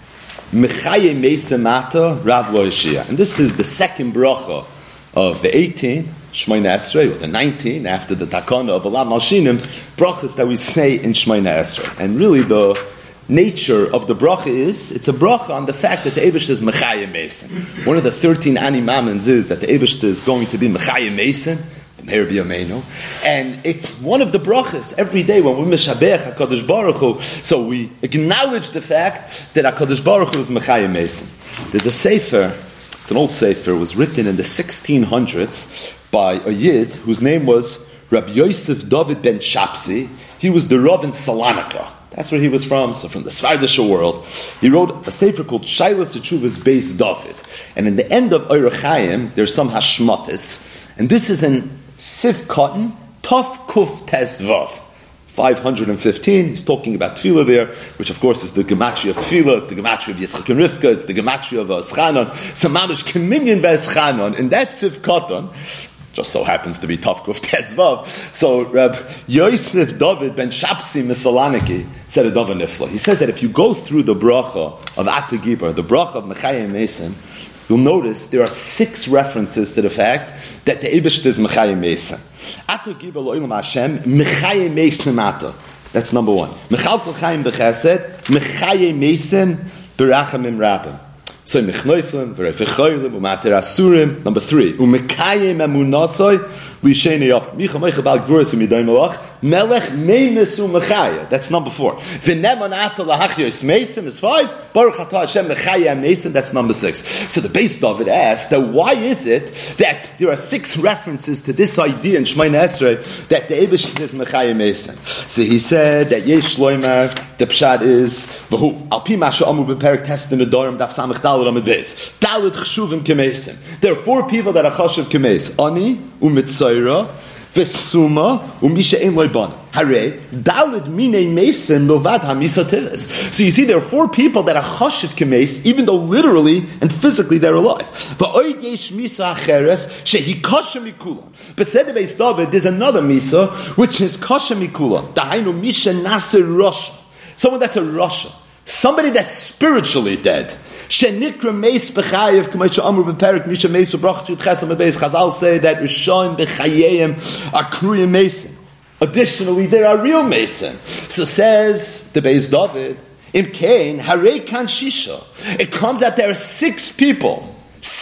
Mechaye Meisem Ato Rav Lo Yeshia. And this is the second bracha of the eighteen, Shemoneh Esrei, or the nineteen, after the takana of Olam Malshinim, brachas that we say in Shemoneh Esrei. And really the nature of the bracha is, it's a bracha on the fact that the Eibishter is Mechayim Meisen. One of the thirteen animamens is that the Eibishter is going to be Mechayim Meisen, the Meir B'Yameinu, and it's one of the brachas every day when we Meshabech HaKadosh Baruch Hu, so we acknowledge the fact that HaKadosh Baruch Hu is Mechayim Meisen. There's a sefer, it's an old sefer, it was written in the sixteen hundreds by a Yid whose name was Rabbi Yosef David ben Shapsi. He was the Rav in Salonika. That's where he was from, so from the Svardisha world. He wrote a sefer called Shailas Teshuvas Beis David. And in the end of Orach Chaim, there's some hashmatis. And this is in Siv Cotton, Tov Kuf Tes Vav. five hundred fifteen, he's talking about tefillah there, which of course is the gematria of tefillah, it's the gematria of Yitzchak and Rivka, it's the gematria of Eschanon, so mamish communion by Eschanon, and that Siv Cotton just so happens to be Tavkuf Tezvav. So Reb Yosef David ben Shapsi Misalaniki said a Dava Nifla. He says that if you go through the bracha of Atu Gibor, the bracha of Mechayim Meisen, you'll notice there are six references to the fact that the Eibishter is Mechayim Meisen. Atu Gibor Lo'ilam Hashem, Mechayim Meisen Ata. That's number one. Mechal Kol Chaim B'Chesed, Mechayim Meisen B'Rachamim Rabim. So Mechnoifim, V'Refechoilim, U'Mater Asurim. Number three, U'Mekayim Emunasoi, L'Yisheni Yof. Micha Meicha Bal Gvuras U'Midai Malach, Melech Meimis U'Mechaya. That's number four. V'Neman Ato L'Hachyois Meisen is five. Baruch Atah Hashem Mechaya Meisen, that's number six. So the base David asks that why is it that there are six references to this idea in Shemoneh Esrei that the Eibishter is Mechaya Meisen? So he said that Yesh Shloimer, the Pshat is, V'hu, Al Pi Masha Amu B'Perek Test in the Dorim, Daf Samech Dal Dalit Chshuvim Kemesim. There are four people that are Chashuv Kemes. Ani, Umitzayra, Vesuma, Umisha Ein Loiban. Hare, Dalit Mine Mesim, Novad Hamisa Tivis. So you see, there are four people that are Chashuv Kemes, even though literally and physically they're alive. V'oid Yesh Misa Acheres, Shehi Kasha Mikulan. But said the Beis David, there's another Misa, which is Kasha Mikulan. Dahainu Misha Nasir Rasha. Someone that's a Rasha. Somebody that's spiritually dead. Shenikra meis b'chayev k'maycha amur b'perik misha meis u'brachas yudchesam b'beis. Chazal say that Rishon b'chayeyim are kruyim mesim. Additionally, there are real mesim. So says the Beis David, Im Kain, Harei Kan Shisha. It comes out there are six people.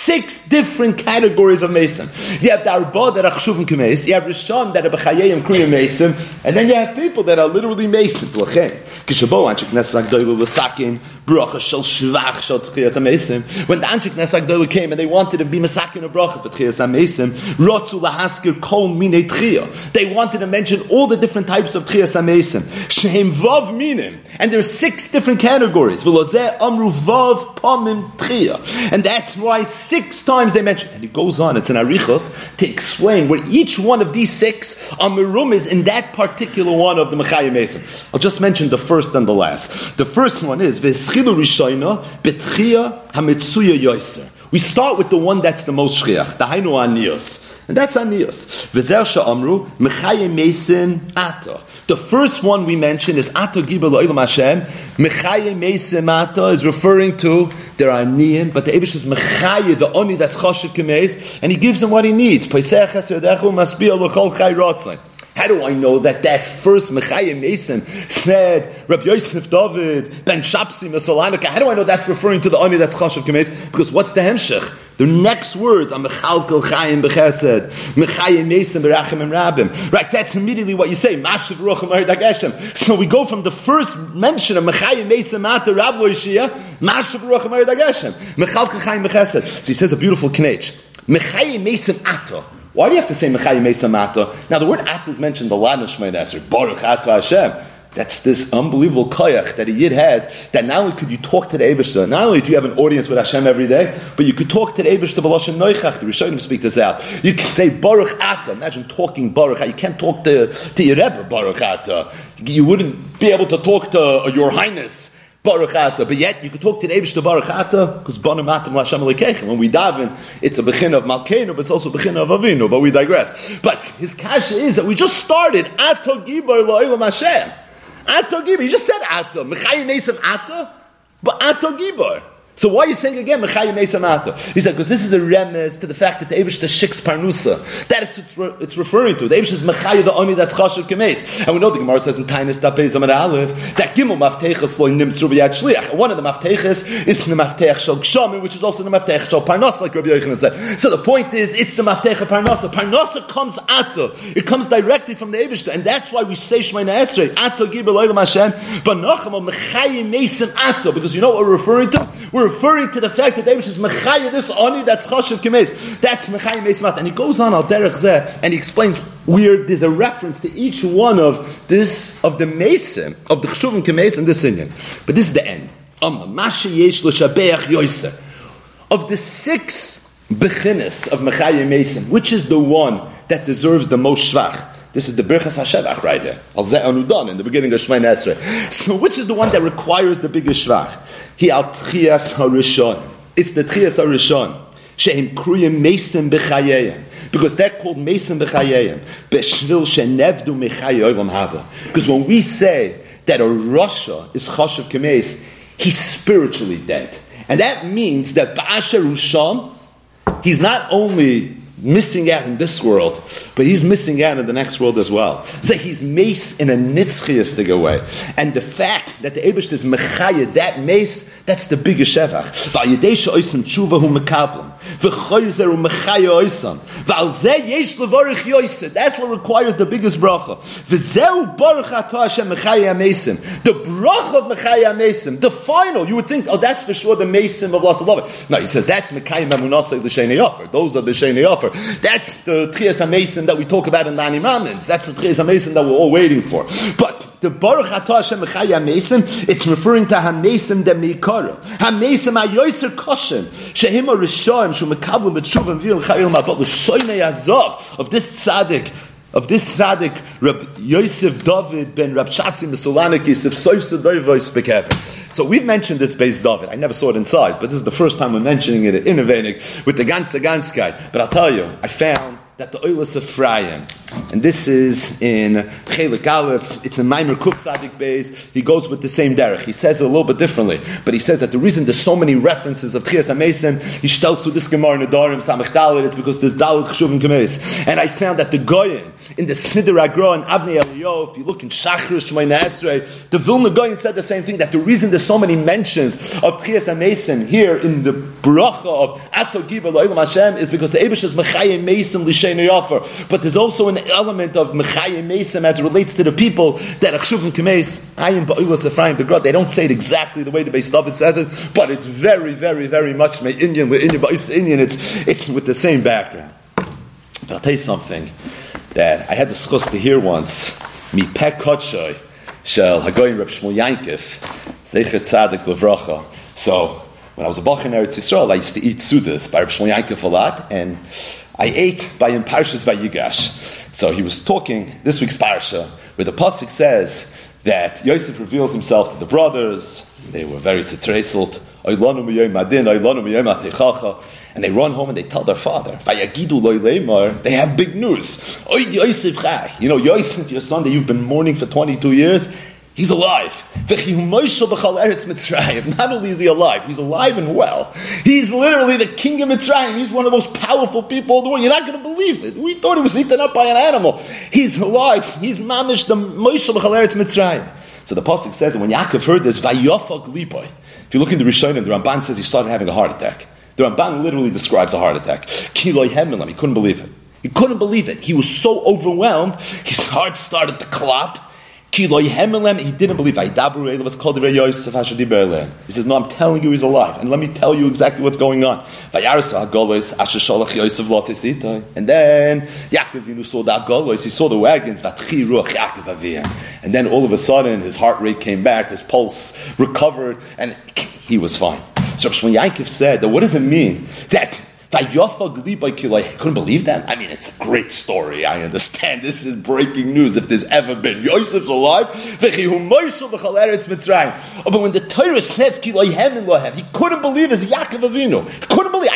Six different categories of Mason. You have the Arba that are Chshuvim K'meis, you have Rishon that are B'chayayim Kriyim Mason, and then you have people that are literally Mason. Kishabo Anshik Nesach Doilu L'Sakin, Bracha Shel Shvach Shel Tchiyas HaMesim. When the Anshik Nesach Doilu came and they wanted to be Mesakin a Bracha for Tchiyas HaMesim, Rotzu Lahaskir Kol Minei Tchiyah. They wanted to mention all the different types of Tchiyas HaMesim. Shehem Vav Minim. And there's six different categories. V'lozeh Amru Vav Pamim Tchiyah. And that's why six times they mention. And it goes on, it's an Arichos, to explain where each one of these six Amirum is in that particular one of the Mechayim Mesim. I'll just mention the first and the last. The first one is V'eschilu Rishayna B'tchiyah HaMetzuya Yoiser. We start with the one that's the most shchiach, the Hainu Aniyos. And that's Aniyos. V'zer she'amru, Mechayim Mesim Ata. The first one we mention is Ata Gibel Lo'ilam Hashem. Mechayim Mesim Ata is referring to their Aniyim, but the Eibush is Mechayim, the Oni that's Choshev Kemeis, and he gives him what he needs. Paisech HaSedechu Masbiya L'chol Chai Rotzai. How do I know that that first Mechayim Mason said Rabbi Yosef David Ben Shapsi Mesalanika? How do I know that's referring to the Ani that's Chashav Kemeis? Because what's the hemshech? The next words are Mechalkel Chayim Bechesed, Mechayim Mason Berachim and Rabim. Right, that's immediately what you say. Mashiv Ruchim Aridageshem. So we go from the first mention of Mechayim Mason Mata Rav Loishia, Mashiv Ruchim Aridageshem, Mechalkel Chayim Bechesed. So he says a beautiful knech. Mechayim Mason Ata. Why do you have to say Mechayim Mesim Ata? Now the word Ata is mentioned a lot in Shemay Nasser. Baruch Ata Hashem. That's this unbelievable koyach that a yid has, that not only could you talk to the Eibishter, not only do you have an audience with Hashem every day, but you could talk to the Eibishter b'loshen noichach. The Rishonim speak this out. You can say Baruch Ata. Imagine talking Baruch Ata. You can't talk to, to your Rebbe Baruch Ata. You wouldn't be able to talk to uh, Your Highness Baruch Ata, but yet you could talk to the Eibush to Baruch Ata because Banim Atam L'Hashem Elokeichem. When we daven, it's a bechin of Malkeinu, but it's also a bechin of Avinu. But we digress. But his kasha is that we just started Ato Gibor Lo'ilam Hashem. Ato Gibor. He just said Ato. Mechayim Mesim Ato, but Ato Gibor. So why are you saying again Mechayim Mesim Ata? He said because this is a remez to the fact that the Eibush the Shiks Parnusa. That it's, it's, re, it's referring to. The Eibush is Mechayim the Oni that's Chashav Kemeis. And we know the Gemara says in Tainis Tapei Zamar Aleph that Gimel Mafteches Lo Nimtzru B'Yad Shliach. One of the Mafteches is the Maftech Shel Gshamim, which is also the Maftech Shel Parnasa, like Rabbi Yochanan said. So the point is, it's the Maftech of Parnasa. Parnasa comes Ata. It comes directly from the Eibush, and that's why we say Shemay Esrei Ata Gibel Lo'ilam Hashem, but Nacham Mechayim Mesim Ata, because you know what we're referring to? We're referring to the fact that David is Mechayim, this Ani that's Chashav Kemeis. That's Mechayim Meisimat. And he goes on Al Derech Zeh and he explains where there's a reference to each one of this, of the Meisim, of the Chshuvim Kemeis and this Inyan. But this is the end. Of the six Bechinis of Mechayim Meisim, which is the one that deserves the most Shvach? This is the Birchas HaShevach right here. Al Zeh Anudan in the beginning of Shemay Esrei. So which is the one that requires the biggest Shvach? He al Tchias HaRishon. It's the Tchias HaRishon. She'im Kruyim Mesim B'chayeyim. Because they're called Mesim B'chayeyim. B'shvil she'nevdu Mechayei Olam Haba. Because when we say that a Rasha is Chashav Kemeis, he's spiritually dead. And that means that Ba'asher Rusham, he's not only missing out in this world, but he's missing out in the next world as well. So he's mace in a nitzchiastic way. And the fact that the Eibush is mechayah, that mace, that's the biggest shevach. V'ayidesha oisam tshuva hu mekablam. V'choyzer hu mechayah oisam. V'al zeh yesh levorich yoyser. That's what requires the biggest bracha. V'zeu baruch ato Hashem mechayah amesim. The bracha of mechayah amesim. The final, you would think, oh, that's for sure the mesim of Las Lava. No, he says, that's mechayah mamunasai l'shenei offer. Those are the shenei offer. That's the Tchias HaMesim that we talk about in the Ani Mountains. That's the Tchias HaMesim that we're all waiting for. But the Baruch Atah Hashem Mechayah HaMesim, it's referring to HaMesim de Meikara. HaMesim HaYoyser Koshem. Shehim HaRishoim, Shu Mekablu B'tshuva V'il Chayil Ma'abot L'shoynei Azov, of this tzaddik, of this tzaddik, Rab Yosef David ben Rab Shatzi Mesolanikis of Soisa Doivois Bekever. So we've mentioned this base David. I never saw it inside, but this is the first time we're mentioning it in Avenik with the Ganze Gans guy. But I'll tell you, I found that the Oilus Ephraim, and this is in Chelik Aleph, it's in Maimer Kuf Tzadik Beis, he goes with the same derech. He says it a little bit differently, but he says that the reason there's so many references of Tchias HaMesim, he tells to this Gemara in Nedarim, Samech Dalet, it's because there's Dalet Cheshuvim Kameis. And I found that the Goyen, in the Siddur Agra and Avnei Eliyahu, if you look in Shachris Shemona Esrei, the Vilna Goyen said the same thing, that the reason there's so many mentions of Tchias HaMesim here in the bracha of Ato Giba Lo'ilam Hashem is because the Eibush is Mechayim Mesim L'Sheinu Yofer. But there's also an element of Mechayim Mesim as it relates to the people that Achshuvim Kameis, Ayim Ba'ulas Ephraim Begrad. They don't say it exactly the way the Beis David says it, but it's very, very, very much Indian with Indian, Indian. It's it's with the same background. But I'll tell you something that I had the schus to hear once. Mi Pek Kotshoy Shel Hagoyim Reb Shmuel Yankif Zecher Tzadik Levracha. So when I was a bach in Eretz Yisrael, I used to eat sudas by Reb Shmuel Yankif a lot, and I ate by him Parshas Vayigash. So he was talking this week's parsha, where the pasuk says that Yosef reveals himself to the brothers. They were very setreselt. And they run home and they tell their father, they have big news. You know, Yosef, your son that you've been mourning for twenty-two years, he's alive. Not only is he alive, he's alive and well. He's literally the king of Mitzrayim. He's one of the most powerful people in the world. You're not going to believe it. We thought he was eaten up by an animal. He's alive. He's mamish the Moshe b'chal eretz Mitzrayim. So the pasuk says that when Yaakov heard this, Vayofag liboy. If you look in the Rishonim, the Ramban says he started having a heart attack. The Ramban literally describes a heart attack. Kiloi hemilam. He couldn't believe it. He couldn't believe it. He was so overwhelmed. His heart started to clap. He didn't believe. He says, no, I'm telling you he's alive. And let me tell you exactly what's going on. And then Yaakov saw the Agolos, he saw the wagons. And then all of a sudden his heart rate came back, his pulse recovered, and he was fine. So when Yaakov said that, what does it mean? That I couldn't believe that. I mean, it's a great story. I understand. This is breaking news if there's ever been. Yosef's alive. But when the Torah says he couldn't believe his Yaakov Avinu. He couldn't believe.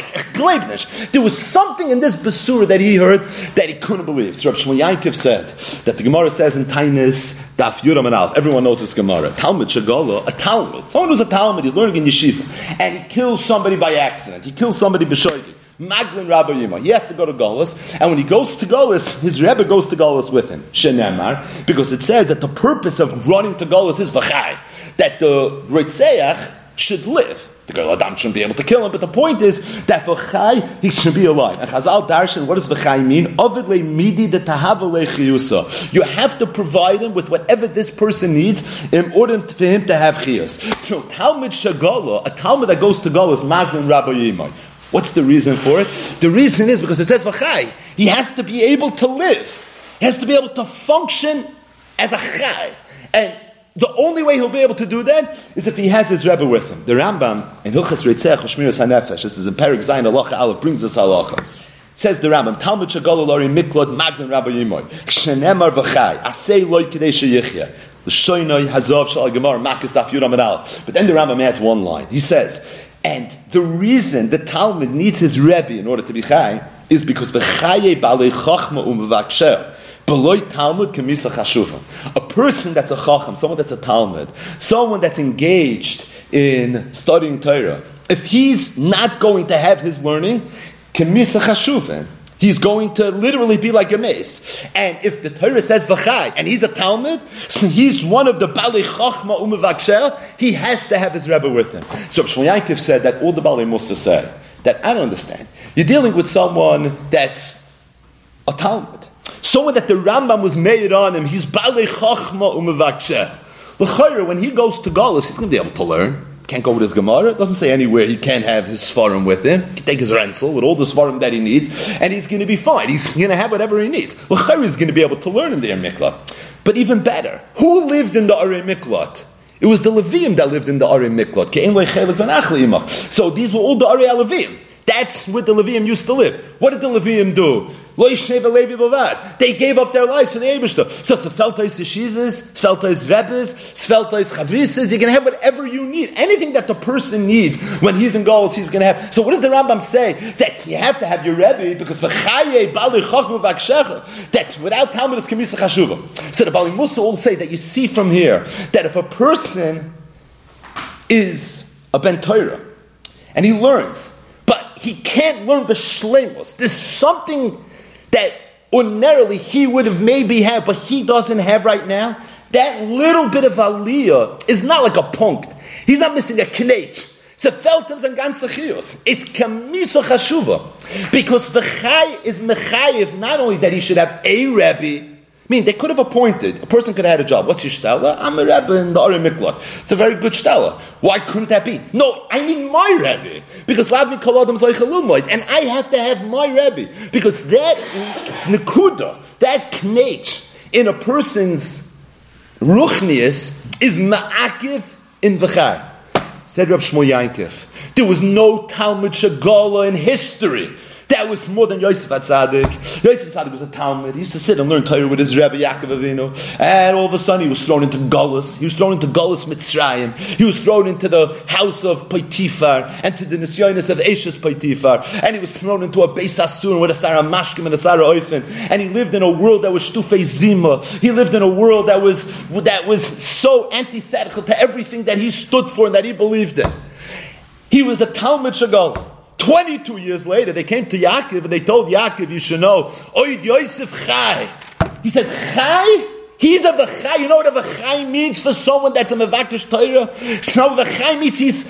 There was something in this Basura that he heard that he couldn't believe. So Rav Shmuel Yankov said that the Gemara says in Tainis Daf Yuram and Alf. Everyone knows this Gemara. Talmud Shagala, a Talmud. Someone who's a Talmud, he's learning in yeshiva, and he kills somebody by accident. He kills somebody b'shoigig. Maglin Rabbi Yima. He has to go to Golis, and when he goes to Golis, his Rebbe goes to Golis with him. Shenemar, because it says that the purpose of running to Golis is v'chai, that the Ritzeach should live. The girl Adam shouldn't be able to kill him, but the point is that v'chai, he should be alive. And Chazal Darshan, what does v'chai mean? Ovid le midi de tahava le chiyusa. You have to provide him with whatever this person needs in order for him to have chiyus. So Talmud Shagala, a Talmud that goes to Golis, Maglin Rabbi Yima. What's the reason for it? The reason is because it says v'chai. He has to be able to live. He has to be able to function as a chai. And the only way he'll be able to do that is if he has his Rebbe with him. The Rambam in Hilchas Reitzech Shmiras HaNefesh, this is in Perek Zayin Halacha Aleph, brings us halacha. Says the Rambam, Talmud Shagala Lori Miklot Magdan Rabbi Yimoy Kshenemar v'chai Asei Loi Kedei Sheyichya L'shoinoi Hazov Shal Gemara Makas Daf Yuram and Aleph. But then the Rambam adds one line. He says, and the reason the Talmud needs his Rebbe in order to be chai is because v'chaye b'alei chachma u'mevaksher b'loi Talmud k'misa chashuva. A person that's a chacham, someone that's a Talmud, someone that's engaged in studying Torah, if he's not going to have his learning, k'misa chashuva, he's going to literally be like a mace. And if the Torah says v'chai, and he's a Talmud, so he's one of the Balei Chachma U'mevaksher, he has to have his Rebbe with him. So Shmuel Yankov said that all the Balei Musa say, that I don't understand. You're dealing with someone that's a Talmud. Someone that the Rambam was made on him, he's Balei Chachma U'mevaksher. L'chayr, when he goes to Galus, he's going to be able to learn. Can't go with his Gemara. It doesn't say anywhere he can't have his Sfarim with him. He can take his Renzel with all the Sfarim that he needs, and he's going to be fine. He's going to have whatever he needs. L'chayr is going to be able to learn in the Arei Miklat. But even better, who lived in the Arei Miklat? It was the Leviim that lived in the Arei Miklat. So these were all the Arei Leviim. That's where the Levium used to live. What did the Levium do? They gave up their lives for the Eibishter. So Sfeltais Yeshivas, Sfeltais Rebbes, Sfeltais Chavrises, you're going to have whatever you need. Anything that the person needs when he's in Golos, he's going to have. So what does the Rambam say? That you have to have your Rebbe because v'chaye bali chachma v'akshecha, that without Talmud is Kamisa Chashuva. So the Bali Musa will say that you see from here that if a person is a Ben Torah and he learns, but he can't learn b'shleimus, there's something that ordinarily he would have maybe had, but he doesn't have right now. That little bit of aliyah is not like a punkt. He's not missing a knech. It's kamisa chashuva. Because v'chai is mechayiv, not only that he should have a Rebbe. I mean, they could have appointed, a person could have had a job. What's your shtella? I'm a Rebbe in the Ari Miklat. It's a very good shtella. Why couldn't that be? No, I need my Rebbe. Because Lavmi Kol Adam Zoich Alulmoid. And I have to have my Rebbe. Because that nekuda, that knech in a person's ruchnius is ma'akiv in v'chai. Said Reb Shmuel Yankov, there was no Talmud Shagala in history that was more than Yosef HaTzadik. Yosef HaTzadik was a Talmud. He used to sit and learn Torah with his Rebbe Yaakov Avinu. And all of a sudden he was thrown into Golus. He was thrown into Golus Mitzrayim. He was thrown into the house of Potiphar and to the Nisyonis of Eshes Potiphar. And he was thrown into a Beis Asur with a Sarah Mashkim and a Sarah Oifen. And he lived in a world that was Shtufei Zima. He lived in a world that was, that was so antithetical to everything that he stood for and that he believed in. He was the Talmud Shagala. Twenty-two years later, they came to Yaakov and they told Yaakov, you should know, Oid Yosef Chai. He said, Chai? He's a V'chai. You know what a V'chai means for someone that's a Mevakish Torah? So V'chai means he's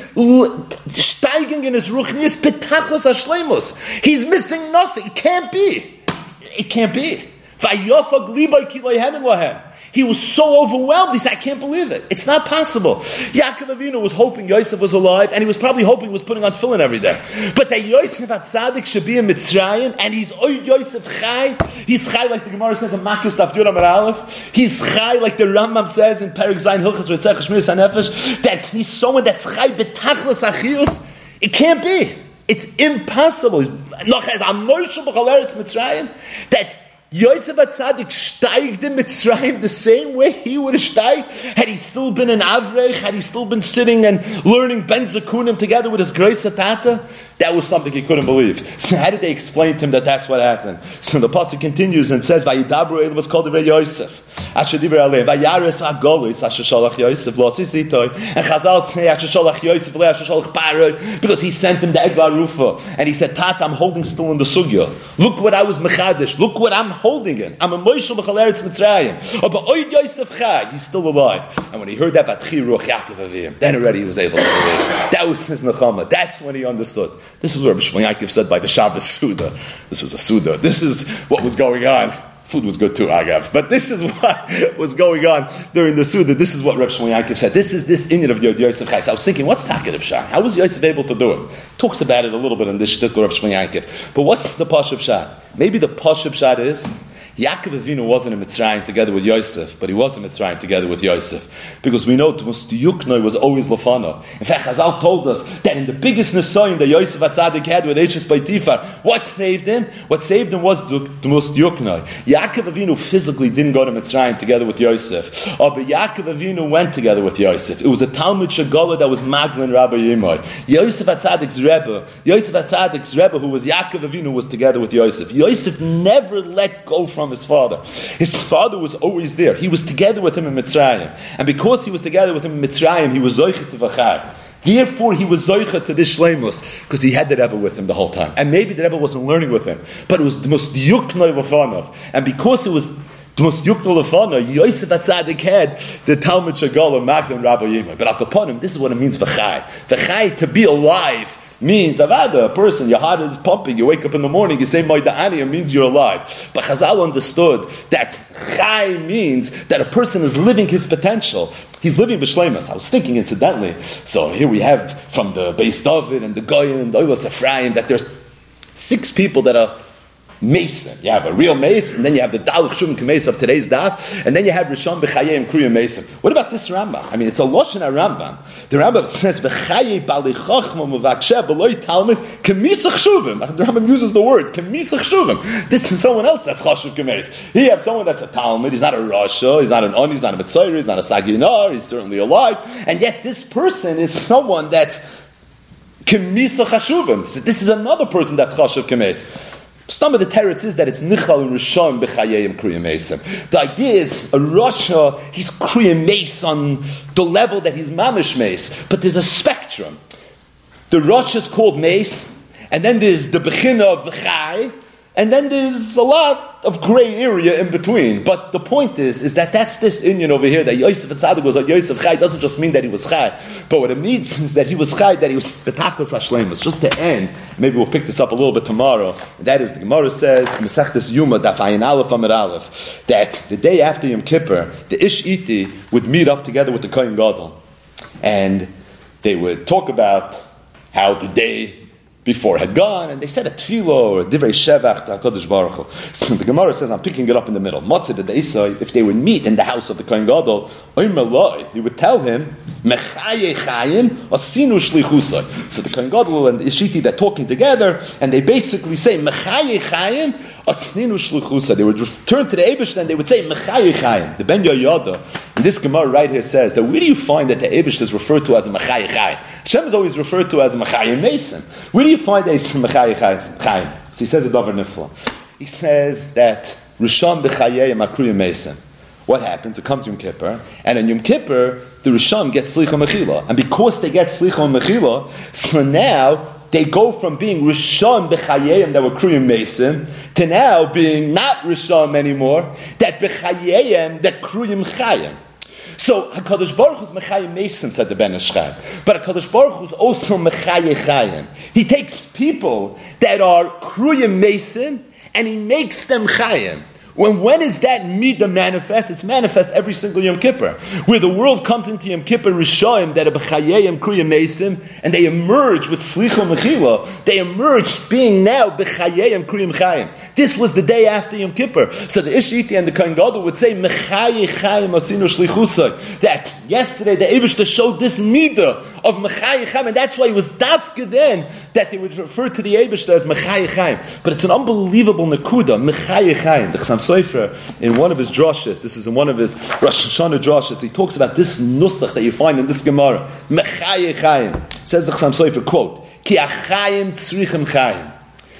steiging in his ruchnius, petachos hashleimus. He's missing nothing. It can't be. It can't be. Vayofag libay kilay hemen lahem. He was so overwhelmed, he said, I can't believe it. It's not possible. Yaakov Avinu was hoping Yosef was alive, and he was probably hoping he was putting on tefillin every day. But that Yosef HaTzadik should be in Mitzrayim, and he's Oid Yosef Chai. He's Chai like the Gemara says in Makkos Daf Yud Amar Aleph. He's Chai like the Rambam says in Perek Zayin Hilchos Ritzach Shmiras HaNefesh, that he's someone that's Chai betachlis achiyus. It can't be. It's impossible. Noch as a Moshe B'chal Eretz Mitzrayim, that Yosef HaTzadik steiged in Mitzrayim the same way he would have steiged had he still been in Avrech, had he still been sitting and learning Ben Zakunim together with his Greis Tata. That was something he couldn't believe. So how did they explain to him that that's what happened? So the pasuk continues and says, "Vayidabru El was called the Yosef. Asher diber alei vayares hagolis asher shalach Yosef lo sisitoy." And Chazal say asher shalach Yosef le asher shalach Paroi, because he sent him the Egvar Rufa and he said, "Tata, I'm holding still in the sugya. Look what I was mechadish. Look what I'm holding in. I'm a Moshe B'chal Eretz Mitzrayim. Oh, but Oid Yosef Chai, he's still alive." And when he heard that, Vatchi Ruach Yaakov Avim, then already he was able to believe. That was his nechama. That's when he understood. This is what Rabbi Shmuel Yaakov said by the Shabbos Suda. This was a Suda. This is what was going on. Food was good too, Agav. But this is what was going on during the Suda. This is what Rabbi Shmuel Yaakov said. This is this inyan of Yosef Chai. So I was thinking, what's Taked of Shah? How was Yosef able to do it? Talks about it a little bit in this shtickle of Rabbi Shmuel Yaakov. But what's the Pashup Shah? Maybe the Pashup Shah is Yaakov Avinu wasn't in Mitzrayim together with Yosef, but he was in Mitzrayim together with Yosef. Because we know Tmus Yuknoi was always Lefana. In fact, Chazal told us that in the biggest Nesoyim that Yosef HaTzadik had with Eshes Potiphar, what saved him? What saved him was Tmus Yuknoi. Yaakov Avinu physically didn't go to Mitzrayim together with Yosef. Oh, but Yaakov Avinu went together with Yosef. It was a Talmud Shagala that was Maglin Rabbi Yimai. Yosef HaTzadik's Rebbe, Yosef HaTzadik's Rebbe, who was Yaakov Avinu, was together with Yosef. Yosef never let go from his father. His father was always there. He was together with him in Mitzrayim. And because he was together with him in Mitzrayim, he was Zoichet to V'chai. Therefore, he was Zoichet to this Shleimus, because he had the Rebbe with him the whole time. And maybe the Rebbe wasn't learning with him, but it was the most Yuknoi Lefanov. And because it was the most Yuknoi Lefanov, Yosef HaTzadik had the Talmud Shagala, Maglin Rabbi Yimai. But upon him, this is what it means V'chai. V'chai, to be alive, means avada, a person, your heart is pumping, you wake up in the morning, you say Moida'ani, it means you're alive. But Chazal understood that Chai means that a person is living his potential. He's living b'shleimus. I was thinking incidentally, so here we have from the Beis David and the Goyen and the Oilos Ephraim that there's six people that are Mason. You have a real mace, and then you have the Dalach Shuvim Kames of today's daf, and then you have Rishon B'chayim Kriya Mason. What about this Rambam? I mean, it's a Lashon Rambam. The Rambam says, V'chayim Bali Chachma Muvaksheh B'loi Talmud Kamisach Shuvim. The Rambam uses the word Kamisach Shuvim. This is someone else that's Chashuv Kames. He has someone that's a Talmud. He's not a Rasha. He's not an Oni. He's not a Mitzayir. He's not a Saginar. He's certainly alive. And yet this person is someone that's Kamisach Shuvim. So this is another person that's Chashuv Kames. Some of the teretz is that it's nichal and rishon b'chayim kriyim mesim. The idea is a rasha, he's kriyim meis on the level that he's mamish meis, but there's a spectrum. The rasha is called meis, and then there's the bechina of v'chay, and then there's a lot of gray area in between. But the point is, is that that's this Indian over here, that Yosef Tzaddik was like Yosef Chai, doesn't just mean that he was Chai, but what it means is that he was Chai, that he was Betachlis HaShleimus. Just to end, maybe we'll pick this up a little bit tomorrow, and that is, the Gemara says, Mesechtes Yuma, Daf Ayin Aleph Amid Aleph, that the day after Yom Kippur, the Ish Iti would meet up together with the Kohen Gadol, and they would talk about how the day before had gone, and they said a tefillah or a divrei shevach to HaKadosh Baruch Hu. So the Gemara says, I'm picking it up in the middle. Matzah the Deisai, if they would meet in the house of the Kohen Gadol, he would tell him, Mechaye chayim asinu shlichusai. So the Kohen Gadol and the Ishiti, they're talking together, and they basically say, Mechaye chayim asinu shlichusai. They would return to the Eibush, and they would say, Mechaye chayim. The Ben Yoyada, and this Gemara right here says, that where do you find that the Eibush is referred to as a Mechaye chayim? Hashem is always referred to as a Mechaye Mason. Where do you find that he's Mechaye chayim? So he says a Davar Nifla. He says that Rishon b'chayei Makruya Mason. What happens? It comes Yom Kippur, and in Yom Kippur, the Rishon gets Slicha Mechila. And because they get Slicha Mechila, so now they go from being Rishon b'chayei that were Kriyim Mason to now being not Rishon anymore, that b'chayei that Kriyim Chayim. So HaKadosh Baruch Hu is Mechayim Mason, said the Ben Ishchai. But HaKadosh Baruch Hu is also Mechayim Chayim. He takes people that are Kruyim Mason and he makes them Chayim. When, when is that midah manifest? It's manifest every single Yom Kippur. Where the world comes into Yom Kippur Rishayim that are B'chayayim Kriyim Mesim, and they emerge with Slicha Mechila. They emerge being now B'chayayim Kriyim Chayim. This was the day after Yom Kippur. So the Ishiti and the Kohen Gadol would say, Mechayim Chayim Asinu Shlichusay. That yesterday the Eibishter showed this midah of Mechayim Chayim, and that's why it was dafka then that they would refer to the Eibishter as Mechayim Chayim. But it's an unbelievable Nakuda, Mechayim Chayim. The Chassam Sofer, in one of his drashas, this is in one of his Rosh Hashanah drashas, he talks about this nusach that you find in this Gemara. Mechayim Chayim. Says the Chassam Sofer, quote, Ki achayim tzrichem chayim.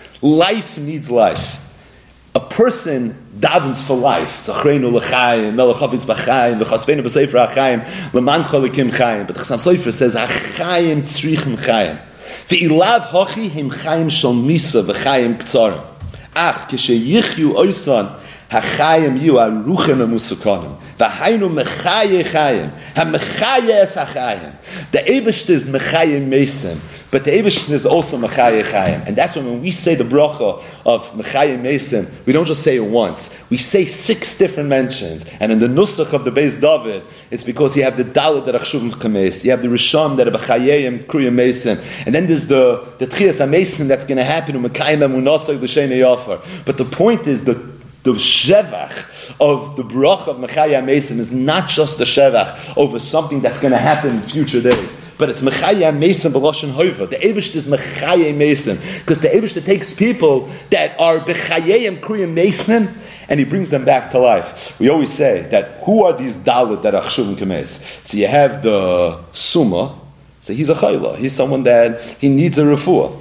Life needs life. A person davens for life. Zachreinu l'chayim, melech hafiz b'chayim, v'chasveinu b'sefer ha'chayim, l'mancha l'kim chayim. But the Chassam Sofer says, achayim tzrichem chayim. V'ilav hochi him chayim shal misa v'chayim k'tzarim. Ach, kisheyichyu oisan, hachayim yu aruchem emusukonim. V'hainu mechaye chayim. Ha-mechaye es hachayim. The Eibishter is mechaye mesim, but the Eibishter is also mechaye chayim. And that's when, when we say the bracha of mechaye mesim, we don't just say it once. We say six different mentions. And in the nusach of the Beis David, it's because you have the Dalet that achshuvim kames, you have the Rishon that are b'chayeyim kriyim mesim, and then there's the the tchias ha-mesim that's going to happen in mekayim emunasag l'shenei yafar. But the point is the The shevach of the bracha of Mechaya Mesim is not just the shevach over something that's going to happen in future days, but it's Mechaya Mesim b'loshen hoiva. The Eibishter is Mechaya Mesim, because the Eibishter takes people that are b'chayeyim kriyim mesim and he brings them back to life. We always say that who are these dalit that are chshuvim kames? So you have the summa, so he's a chayla, he's someone that he needs a refuah.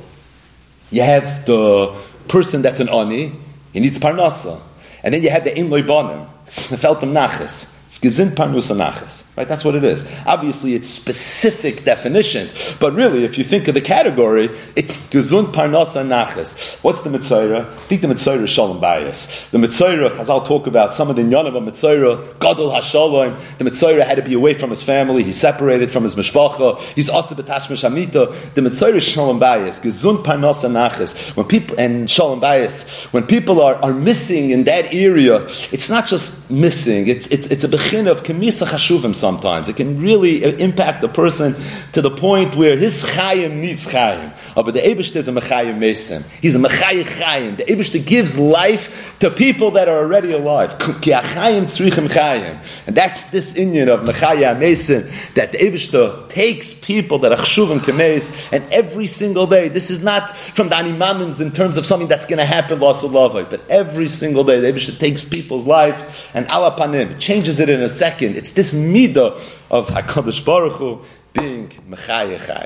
You have the person that's an ani, he needs parnasa. And then you have the Ein Loi Banim, Feltem Nachas. It's Gezind Parnusa Nachas. Right? That's what it is. Obviously, it's specific definitions. But really, if you think of the category, it's Gezund Parnusa Nachas. What's the Mitzayra? I think the Mitzayra is Shalom Bayis. The Mitzayra, Chazal talk about some of the Nyanim of Mitzayra, Gadol HaShalom. The Mitzayra had to be away from his family. He's separated from his Mishpacha. He's also B'tashmish Hamita. The Mitzayra is Shalom Bayis. Gezund Parnusa Nachas. When people, and Shalom Bayis, when people are, are missing in that area, it's not just missing. It's, it's, it's a bechin of kemisa chashuvim sometimes. It can really impact a person to the point where his chayim needs chayim. Oh, but the Eibishter is a mechayim mesim. He's a mechayim chayim. The Eibishter gives life to people that are already alive. Ki achayim tzrichim chayim. And that's this inyan of mechayim mesim, that the Eibishter takes people that are chshuvim kemeis, and every single day, this is not from the animanims in terms of something that's going to happen, but every single day, the Eibishter takes people's life and ala panim, changes it in a second. It's this midah of HaKadosh Baruch Hu being mechayim chayim.